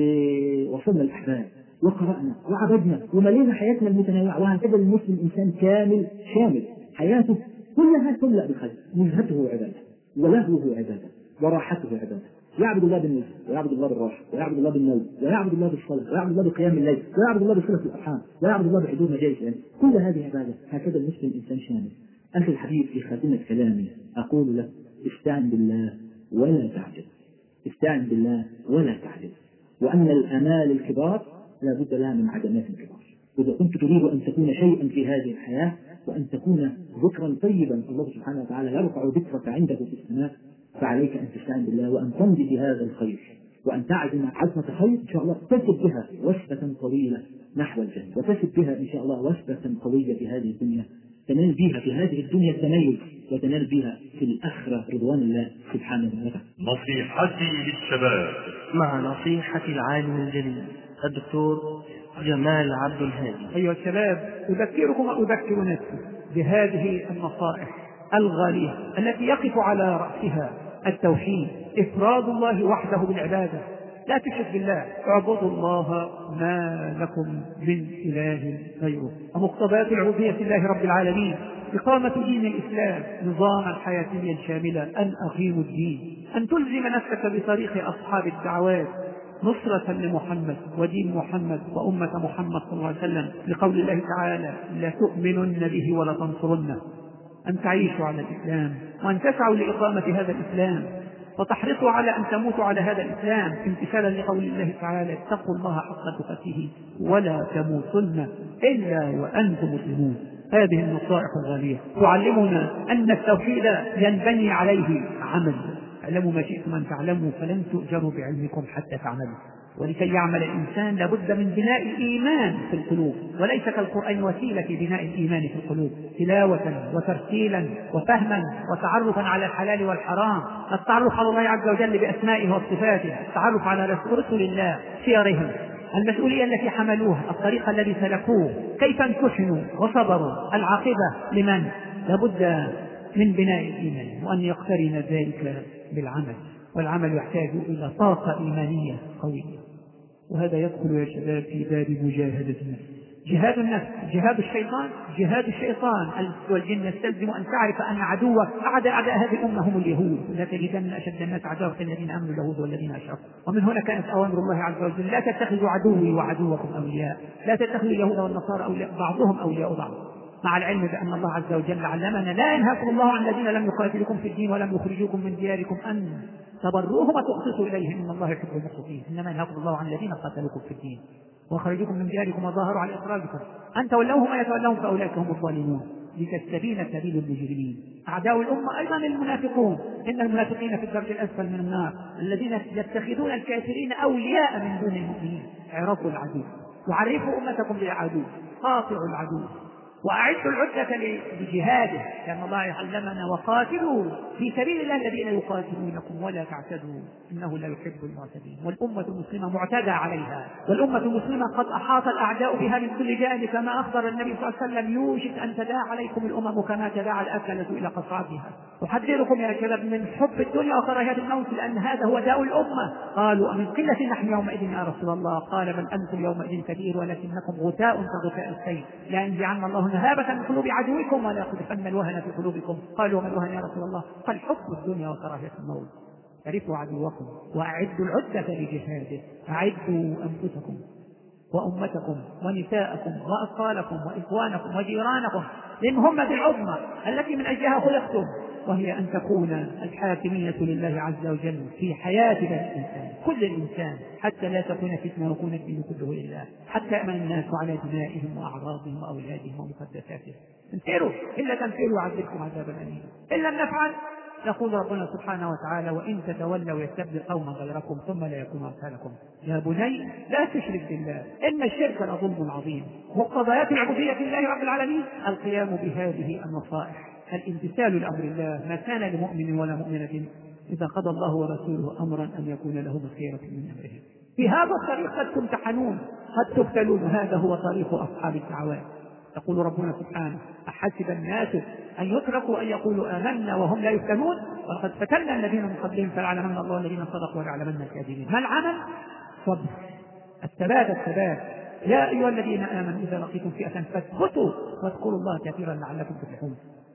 ووصلنا الأحباب وقرأنا وعبدنا وملينا حياتنا المتنوعة. وهكذا المسلم إنسان كامل شامل، حياته كلها تملأ بالخير، نزهته عبادة ولهوه عبادة وراحته عبادة. يعبد الله بالنزهة ويعبد الله بالراحة ويعبد الله بالنوم ويعبد الله بالصلاة ويعبد الله بقيام الليل ويعبد الله بصلة الأرحام ويعبد الله بحضور مجالس العلم. كل هذه عبادة. هكذا المسلم إنسان شامل. أخي الحبيب، في خاتمة كلامي أقول لك استعن بالله ولا تعجز، استعن بالله ولا تعجز، وأن الآمال الكبار لا بد لها من عدمات كبار. إذا كنت تريد أن تكون شيئا في هذه الحياة وأن تكون ذكرا طيبا الله سبحانه وتعالى يرفع ذكرك عنده في السماء، فعليك أن تستعين بالله وأن تمضي في هذا الخير وأن تعزم عزمة خير إن شاء الله تجد بها وثبة طويلة نحو الجنة، وتثبت بها إن شاء الله وثبة قوية في هذه الدنيا، تنال بها في هذه الدنيا التميز، وتنال بها في الآخرة رضوان الله سبحانه وتعالى. نصيحتي للشباب مع نصيحة العالم الجليل الدكتور جمال عبد الهادي. أيها الشباب، أذكركم وأذكر نفسي بهذه النصائح الغالية التي يقف على رأسها التوحيد، إفراد الله وحده بالعبادة، لا تشرك بالله، اعبدوا الله ما لكم من إله غيره، ومقتضيات العبودية لله رب العالمين، إقامة دين الإسلام نظاما حياتيا شاملا، أن أقيموا الدين، أن تلزم نفسك بطريق أصحاب الدعوات نصرة لمحمد ودين محمد وأمة محمد صلى الله عليه وسلم، لقول الله تعالى لتؤمنن به ولتنصرنه، أن تعيشوا على الإسلام وأن تسعوا لإقامة هذا الإسلام وتحرصوا على أن تموتوا على هذا الإسلام امتثالا لقول الله تعالى اتقوا الله حق تقاته ولا تموتن إلا وأنتم مسلمون. هذه النصائح الغالية تعلمنا أن التوحيد ينبني عليه عمل. اعلموا ما شئتم أن تعلموا فلن تؤجروا بعلمكم حتى تعملوا. ولكي يعمل الإنسان لابد من بناء الإيمان في القلوب، وليس كالقرآن وسيلة في بناء الإيمان في القلوب، تلاوة وترتيلا وفهما وتعرفا على الحلال والحرام، التعرف على الله عز وجل بأسمائه وصفاته، التعرف على رسل الله سيرهم، المسؤولية التي حملوها، الطريق الذي سلكوه، كيف امتحنوا وصبروا، العاقبة لمن؟ لابد من بناء الإيمان، وأن يقترن ذلك بالعمل، والعمل يحتاج إلى طاقة إيمانية قوية. وهذا يدخل يا شباب في باب مجاهدة النفس. جهاد النفس، جهاد الشيطان، جهاد الشيطان والجن يستلزم أن تعرف أن عدوك أعداء أعداء هذه الأمة هم اليهود، لا تجدن أشد الناس عداوة الذين آمنوا اليهود والذين أشركوا. ومن هنا كانت أوامر الله عز وجل لا تتخذوا عدوي وعدوكم أولياء، لا تتخذوا اليهود والنصارى أولياء بعضهم أولياء بعض، مع العلم بأن الله عز وجل علمنا لا ينهاكم الله عن الذين لم يقاتلكم في الدين ولم يخرجوكم من دياركم أن تبروهم وتقسطوا إليهم إن الله يحب المقسطين، إنما ينهاكم الله عن الذين قاتلوكم في الدين وخرجوكم من دياركم وظاهروا على إخراجكم أن تولوهم ويتولون فأولئك هم الظالمون لتستبين سبيل المجرمين. أعداء الأمة أيضا المنافقون، إن المنافقين في الدرك الأسفل من النار الذين يتخذون الكافرين أولياء من دون المؤمنين. اعرفوا العدو وعرفوا أمتكم بالعدو، قاطعوا العدو وأعدوا العدة لجهاده، لأن الله علمنا وقاتلوا في سبيل الله الذين يقاتلونكم ولا تعتدوا إنه لا يحب المعتدين. والأمة المسلمة معتدى عليها، والأمة المسلمة قد أحاط الأعداء بها من كل جانب، كما أخبر النبي صلى الله عليه وسلم يوشك أن تداعى عليكم الأمم كما تداعى الأكلة إلى قصعتها. أحذركم يا شباب من حب الدنيا وكراهية الموت، لأن هذا هو داء الأمة. قالوا أمن قلة نحن يومئذ يا رسول الله؟ قال بل أنتم يومئذ كثير ولكنكم غثاء كغثاء السيل، لأن جعلنا الله نهابة من قلوب عدوكم ولا يقذفن الوهن في قلوبكم. قالوا وما الوهن يا رسول الله؟ قال حب الدنيا وكراهية الموت. عرفوا عدوكم وأعدوا العدة لجهاده. أعدوا أنفسكم وأمتكم ونساءكم وأطفالكم وإخوانكم وجيرانكم للمهمة العظمى التي من أجلها خلقتم، وهي أن تكون الحاكمية لله عز وجل في حياة الإنسان، كل الإنسان، حتى لا تكون فتنة ويكون الدين كله لله، حتى يأمن الناس على دمائهم وأعراضهم وأولادهم ومقدساتهم. انفروا إلا تنفروا يعذبكم عذابا أليما. إن لم نفعل يقول ربنا سبحانه وتعالى وإن تتولوا يستبدل قوما غيركم ثم لا يكونوا أمثالكم. يا بني لا تشرك بالله إن الشرك لظلم عظيم. مقتضيات العبودية لله رب العالمين القيام بهذه النصائح، الامتثال لأمر الله، ما كان لمؤمن ولا مؤمنة إذا قضى الله ورسوله أمرا أن يكون لهم الخيرة من أمرهم. في هذا الطريق قد تمتحنون قد تبتلون، هذا هو طريق أصحاب الدعوات. يقول ربنا سبحانه أحسب الناس أن يتركوا أن يقولوا آمنا وهم لا يفتنون وقد فتنا الذين من قبلهم فليعلمن الله الذين صدقوا وليعلمن الكاذبين. ما العمل؟ صبر، الثبات الثبات. يا أيها الذين آمنوا إذا لقيتم فئة فاثبتوا واذكروا الله كثيرا لعلكم تفلحون.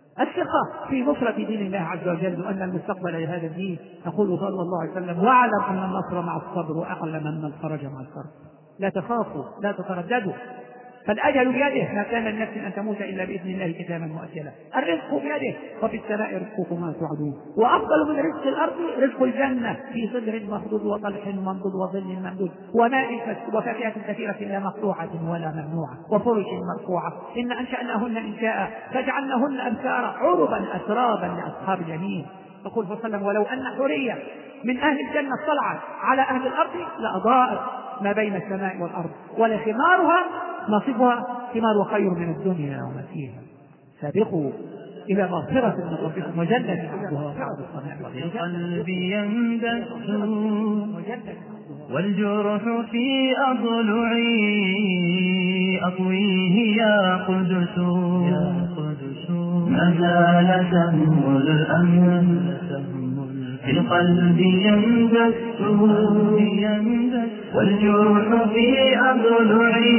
الثقة في نصرة دين الله عز وجل وأن المستقبل لهذا الدين. يقول صلى الله عليه وسلم واعلم أن النصر مع الصبر وأعلم أن الفرج مع الكرب. لا تخافوا لا تترددوا، فالأجل بيده، ما كان لنفس أن تموت إلا بإذن الله كتابا مؤجلا. الرزق بيده وفي السماء رزقكم ما توعدون. وأفضل من رزق الأرض رزق الجنة في صدر مخضود وطلح منضود وظل ممدود وماء وفاكهة كثيرة لا مقطوعة ولا ممنوعة وفرش مرفوعة إن أنشأناهن إنشاء فجعلناهن أبكارا عربا أترابا لأصحاب اليمين. يقول صلى الله عليه وسلم ولو أن حورية من أهل الجنة طلعت على أهل الأرض لأضاءت ما بين السماء والأرض ولخمارها نصيبها ثمار وخير من الدنيا وما فيها. سابقوا إلى مغفرة من ربكم وجنة عرضها قلبي يندس والجرح في أضلعي أطويه يا قدس ما زال سهم الأمن في القلب يندس والجرح في أضلعي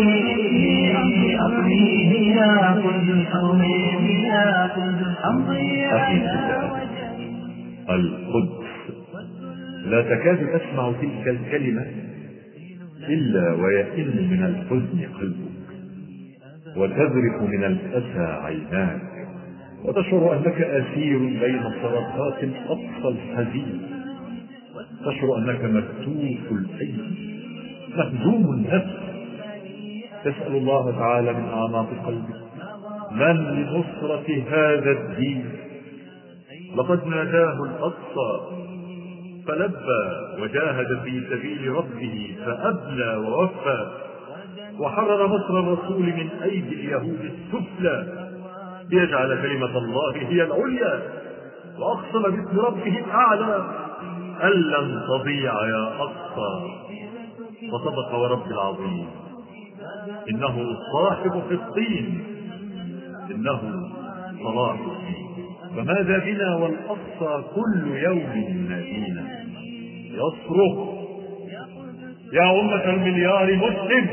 أطويه يا قدس يا قدس أمضي على وجهي. القدس لا تكاد تسمع تلك الكلمة إلا ويئن من الحزن قلبك وتذرف من الأسى عيناك وتشعر أنك أسير بين صرخات الأقصى الحزين. تشعر أنك مكتوف الأيدي مهزوم النفس. تسأل الله تعالى من أعماق قلبك من لنصرة هذا الدين. لقد ناداه الأقصى فلبى وجاهد في سبيل ربه فأبلى ووفى وحرر مصر الرسول من أيدي اليهود السفلى ليجعل كلمة الله هي العليا وأقسم باسم ربه الأعلى أن لن تضيع يا أقصى. فصدق ورب العظيم إنه صاحب فلسطين إنه صلاح الدين. فماذا بنا والأقصى كل يوم ينادينا يصرخ يا أمة المليار مسلم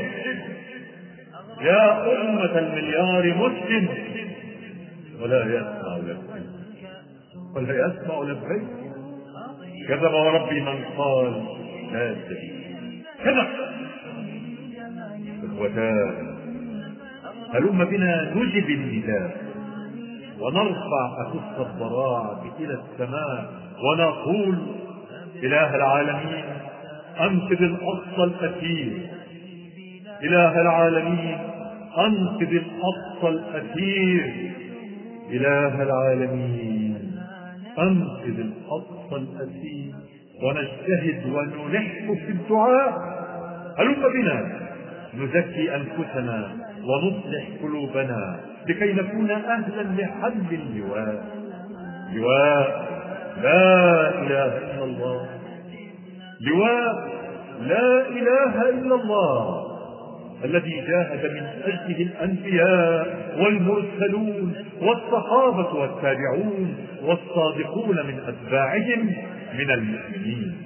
يا أمة المليار مسلم ولا يسمع لبيك ولا يسمع لبيك. كذب وربي من قال لا سبيل كذب. إخوتان هلم بنا نجب النداء ونرفع أكف الضراعة إلى السماء ونقول إله العالمين أنقذ الأقصى الأسير. إله العالمين أنقذ الأقصى الأسير. إله العالمين أنقذ الأقصى الأسير. ونجتهد ونلح في الدعاء. هلم بنا نزكي أنفسنا ونصلح قلوبنا لكي نكون أهلا لحل اللواء. لواء لا إله إلا الله. لواء لا إله إلا الله الذي جاهد من أجله الأنبياء والمرسلون والصحابة والتابعون والصادقون من أتباعهم من المؤمنين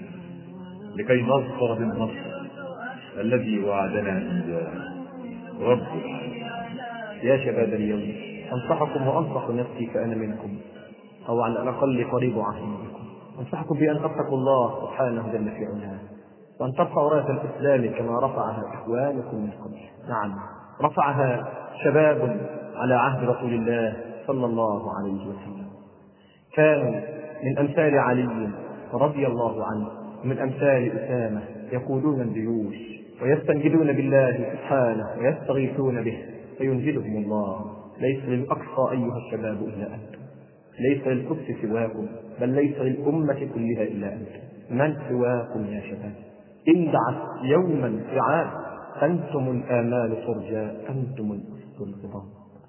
لكي نظفر بالنصر الذي وعدنا إياه رب العالمين. يا شباب اليوم أنصحكم وأنصح نفسي فأنا منكم أو على الأقل قريب عهد بكم. أنصحكم بأن تتقوا الله سبحانه جل في علاه وأن ترفعوا راية الإسلام كما رفعها إخوانكم من قبل. نعم رفعها شباب على عهد رسول الله صلى الله عليه وسلم. كانوا من أمثال علي رضي الله عنه ومن أمثال أسامة يقودون الجيوش ويستنجدون بالله سبحانه ويستغيثون به فينجدهم الله. ليس للأقصى أيها الشباب إلا أنتم. ليس للقدس سواكم بل ليس للأمة كلها إلا أنتم. من سواكم يا شباب؟ إن دعت يوما رعاء أنتم الآمال فرجاء أنتم الأسد الغضاب.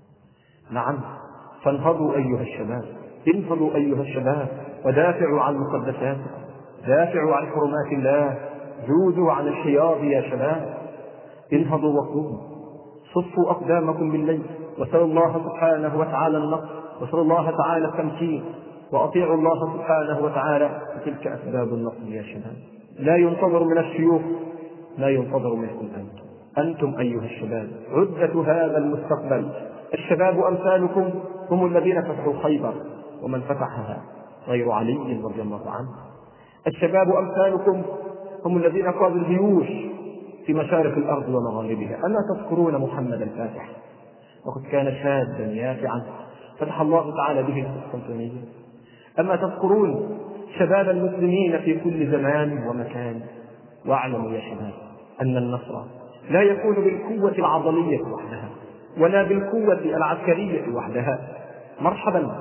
نعم فانهضوا أيها الشباب. انهضوا أيها الشباب ودافعوا عن مقدساتكم. دافعوا عن حرمات الله. جودوا عن الحياض يا شباب. انهضوا وقوموا. صفوا أقدامكم بالليل وسألوا الله سبحانه وتعالى النصر وسألوا الله تعالى التمكين وأطيعوا الله سبحانه وتعالى. وتلك أسباب النصر يا شباب. لا ينتظر من الشيوخ ما ينتظر منكم أنتم. أنتم أيها الشباب عدة هذا المستقبل. الشباب أمثالكم هم الذين فتحوا خيبر ومن فتحها غير علي رضي الله عنه. الشباب أمثالكم هم الذين قادوا الجيوش في مشارق الأرض ومغاربها. ألا تذكرون محمد الفاتح وقد كان شابا يافعا فتح الله تعالى به القسطنطينية؟ أما تذكرون شباب المسلمين في كل زمان ومكان؟ واعلموا يا شباب أن النصر لا يكون بالقوة العضلية وحدها ولا بالقوة العسكرية وحدها. مرحبا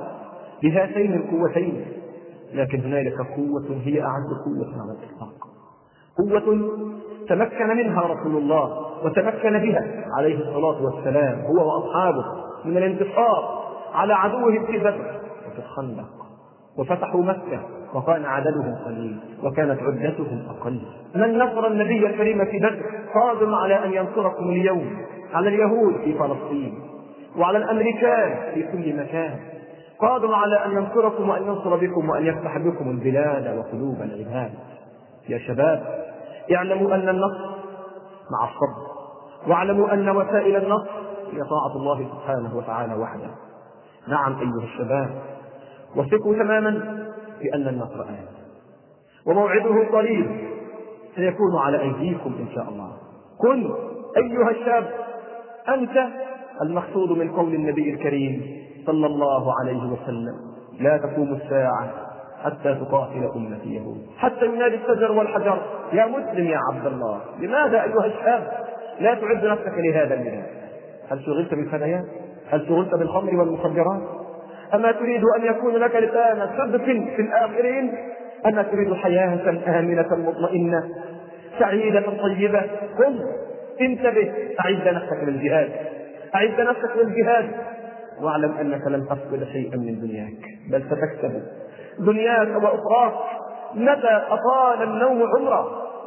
بهاتين القوتين، لكن هنالك قوة هي أعز قوة على الإطلاق، قوة تمكن منها رسول الله وتمكن بها عليه الصلاة والسلام هو وأصحابه من الانتصار على عدوهم في بدر وفي الخندق، وفتحوا مكة وكان عددهم قليل وكانت عدتهم أقل. من نصر النبي الكريم في بدر قادم على أن ينصركم اليوم على اليهود في فلسطين وعلى الأمريكان في كل مكان، قادم على أن ينصركم وأن ينصر بكم وأن يفتح بكم البلاد وقلوب العباد. يا شباب اعلموا أن النصر مع الصبر، واعلموا أن وسائل النصر هي طاعة الله سبحانه وتعالى وحده. نعم أيها الشباب، وثقوا تماما بأن النصر آت وموعده قريب سيكون على أيديكم إن شاء الله. كن أيها الشاب أنت المقصود من قول النبي الكريم صلى الله عليه وسلم: لا تقوم الساعة حتى تقاتل أمتي يهود. حتى ينادي الشجر والحجر: يا مسلم يا عبد الله. لماذا أيها الشاب لا تعد نفسك لهذا الميلاد؟ هل شغلت بالفديات؟ هل شغلت بالخمر والمخدرات؟ أما تريد أن يكون لك لسان صدق في الآخرين؟ أما تريد حياة آمنة مطمئنة سعيدة طيبة؟ قم انتبه، أعد نفسك للجهاد، أعد نفسك للجهاد، واعلم أنك لن تفقد شيئا من دنياك بل ستكسب دنياك وأخراك. متى أطال النوم عمره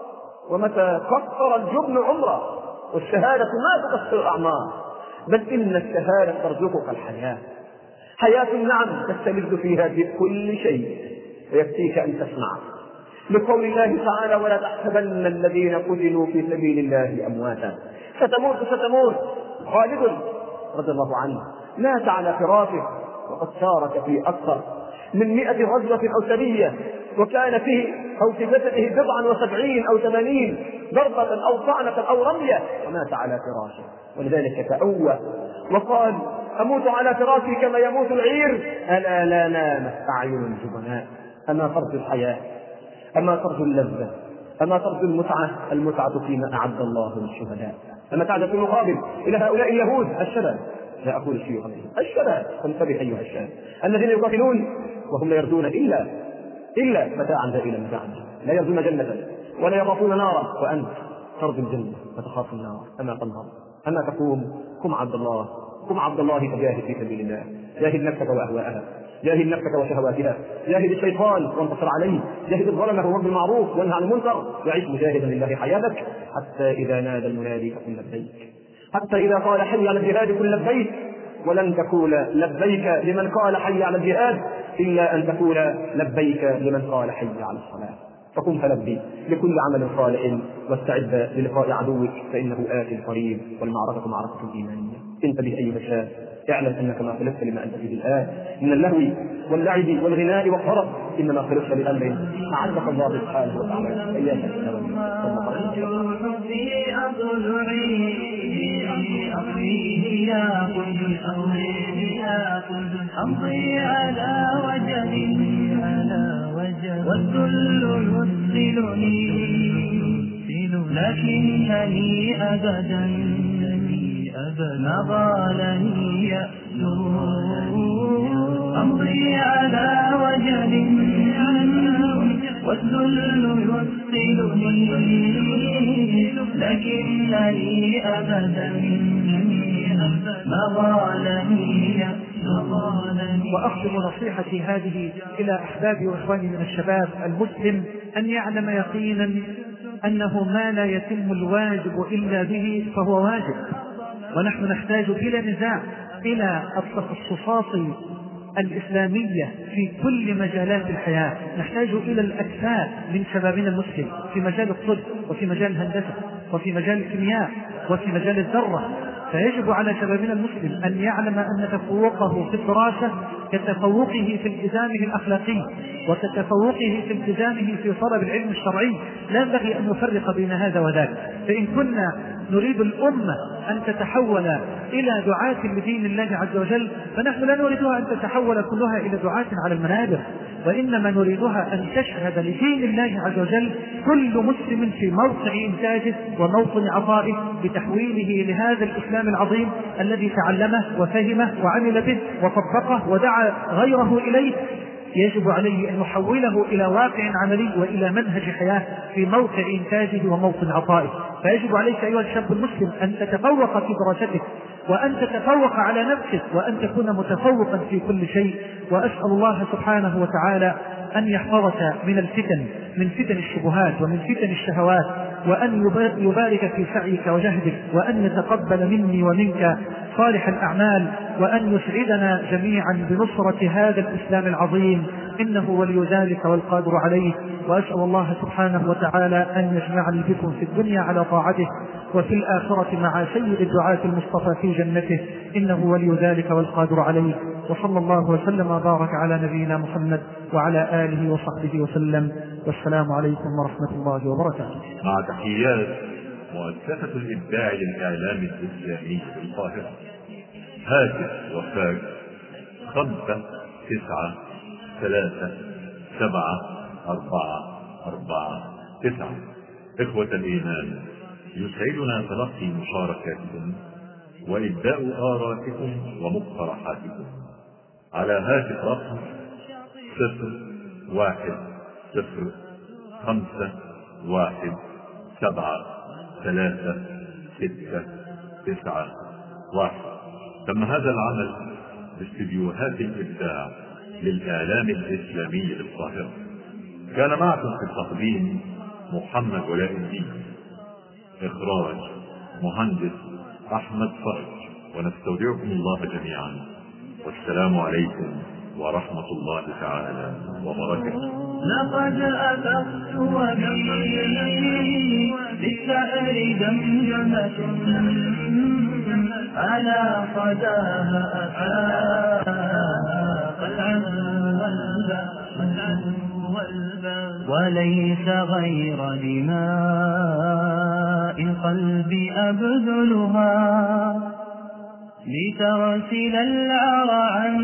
ومتى قصر الجبن عمره، والشهادة ما تقصر الأعمار بل إن الشهادة ترزقك الحياة. حياة النعم تستلذ فيها بكل شيء، ويكفيك أن تسمع لقول الله تعالى: ولا تحسبن الذين قتلوا في سبيل الله أمواتا. ستموت ستموت. خالد رضي الله عنه مات على فراشه وقد شارك في أكثر من مئة غزوة أو سرية، وكان فيه أو في جسده بضعا وسبعين أو ثمانين ضربة أو طعنة أو رمية، ومات على فراشه. ولذلك تأوى وقال: أموت على فراشي كما يموت العير، ألا لا نامت أعين الجبناء. أما ترجو الحياة، أما ترجو اللذة، أما ترجو المتعة؟ المتعة فيما أعد الله للشهداء. أما تعد في المقابل إلى هؤلاء اليهود الشباب، لا أقول الشيوخ الشباب، فانتبه أيها الشباب، الذين يقاتلون وهم لا يرجون إلا إلا متاعا ذائلا متاعا، لا يرجون جنة ولا يخافون نارا، وأنت ترجو الجنة وتخاف النار. أما تنهض، أما تقوم، قم عبد الله، قم عبد الله فجاهد في سبيل الله. جاهد نفسك وأهواءها، جاهد نفسك وشهواتها، جاهد الشيطان وانتصر عليه، جاهد الظلمة وامر بالمعروف وانهى عن المنكر، وعيش مجاهدا لله حياتك حتى إذا نادى المنادي فقل لبيك، حتى إذا قال حي على الجهاد قل لبيك. ولن تقول لبيك لمن قال حي على الجهاد إلا أن تقول لبيك لمن قال حي على الصلاة. فقم فلبي لكل عمل صالح واستعد للقاء عدوك فإنه آت قريب، والمعركة معركة إيمانية. انتبه أيها الشاب، اعلم أنك ما خلقت لما أنت فيه الآن من اللهو واللعب والغناء والطرب، إنما خلقت لأمر أعدك الله سبحانه وتعالى. إياك في أضلعي أمري يا قلب أمري يا قلب أمضي على وجه على وجه والذل يثقلني لكنني أبدا ما ضالني يأذو أمضي على وجه والذل يثقلني لكنني أبدا ما ضالني يأذو. وأختم نصيحتي هذه إلى أحبابي وإخواني من الشباب المسلم أن يعلم يقينا أنه ما لا يتم الواجب إلا به فهو واجب، ونحن نحتاج بلا نزاع إلى التخصصات الإسلامية في كل مجالات الحياة. نحتاج إلى الأكفاء من شبابنا المسلم في مجال الطب وفي مجال الهندسة وفي مجال الكيمياء وفي مجال الذرة. فيجب على شبابنا المسلم أن يعلم أن تفوقه في الدراسة كتفوقه في التزامه الأخلاقي وكتفوقه في التزامه في طلب العلم الشرعي. لا ينبغي أن نفرق بين هذا وذاك. فإن كنا نريد الأمة أن تتحول إلى دعاة لدين الله عز وجل فنحن لا نريدها أن تتحول كلها إلى دعاة على المنابر، وإنما نريدها أن تشهد لدين الله عز وجل كل مسلم في موقع إنتاجه وموطن عطائه بتحويله لهذا الإسلام العظيم الذي تعلمه وفهمه وعمل به وطبقه ودعا غيره إليه يجب عليه أن يحوله إلى واقع عملي وإلى منهج حياة في موقع إنتاجه وموطن عطائه. فيجب عليك أيها الشاب المسلم أن تتفوق في دراستك، وأن تتفوق على نفسك، وأن تكون متفوقا في كل شيء. وأسأل الله سبحانه وتعالى أن يحفظك من الفتن، من فتن الشبهات ومن فتن الشهوات، وأن يبارك في سعيك وجهدك، وأن يتقبل مني ومنك صالح الأعمال، وأن يسعدنا جميعا بنصرة هذا الإسلام العظيم، إنه ولي ذلك والقادر عليه. وأسأل الله سبحانه وتعالى أن يجمعني بكم في الدنيا على طاعته، وفي الآخرة مع سيد الدعاة المصطفى في جنته، إنه ولي ذلك والقادر عليه. وصلى الله وسلم وبارك على نبينا محمد وعلى آله وصحبه وسلم، والسلام عليكم ورحمة الله وبركاته. مع تحيات مؤسسة الإبداع للإعلام الإسلامي بالقاهرة. هاتف وفاء خمسة تسعة ثلاثة سبعة أربعة أربعة تسعة. إخوة الإيمان، يسعدنا تلقي مشاركاتكم وإبداء آرائكم ومقترحاتكم على هاتف رقم صفر واحد صفر خمسة واحد سبعة ثلاثة ستة تسعة واحد. تم هذا العمل باستديوهات الإبداع للإعلام الإسلامي للقاهرة. كان معكم في التقديم محمد ولاء الدين، إخراج مهندس أحمد فرج، ونستودعكم الله جميعا، والسلام عليكم ورحمة الله تعالى وبركاته. لقد أفقت وبي بالسحر دمجمة على صداها أفاق العذب، وليس غير دماء القلب أبذلها لترسل العر عن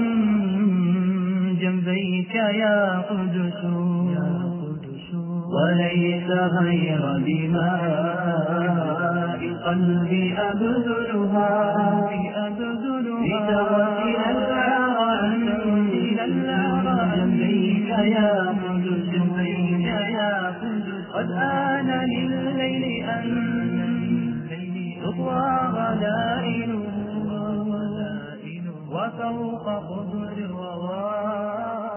جنبيك يا قدس، وليس غير دماء القلب أبذلها لترسل العر عن جنبيك يا قدس. قد آن للليل أن تطوى غلائله، وفوق قدر الرواه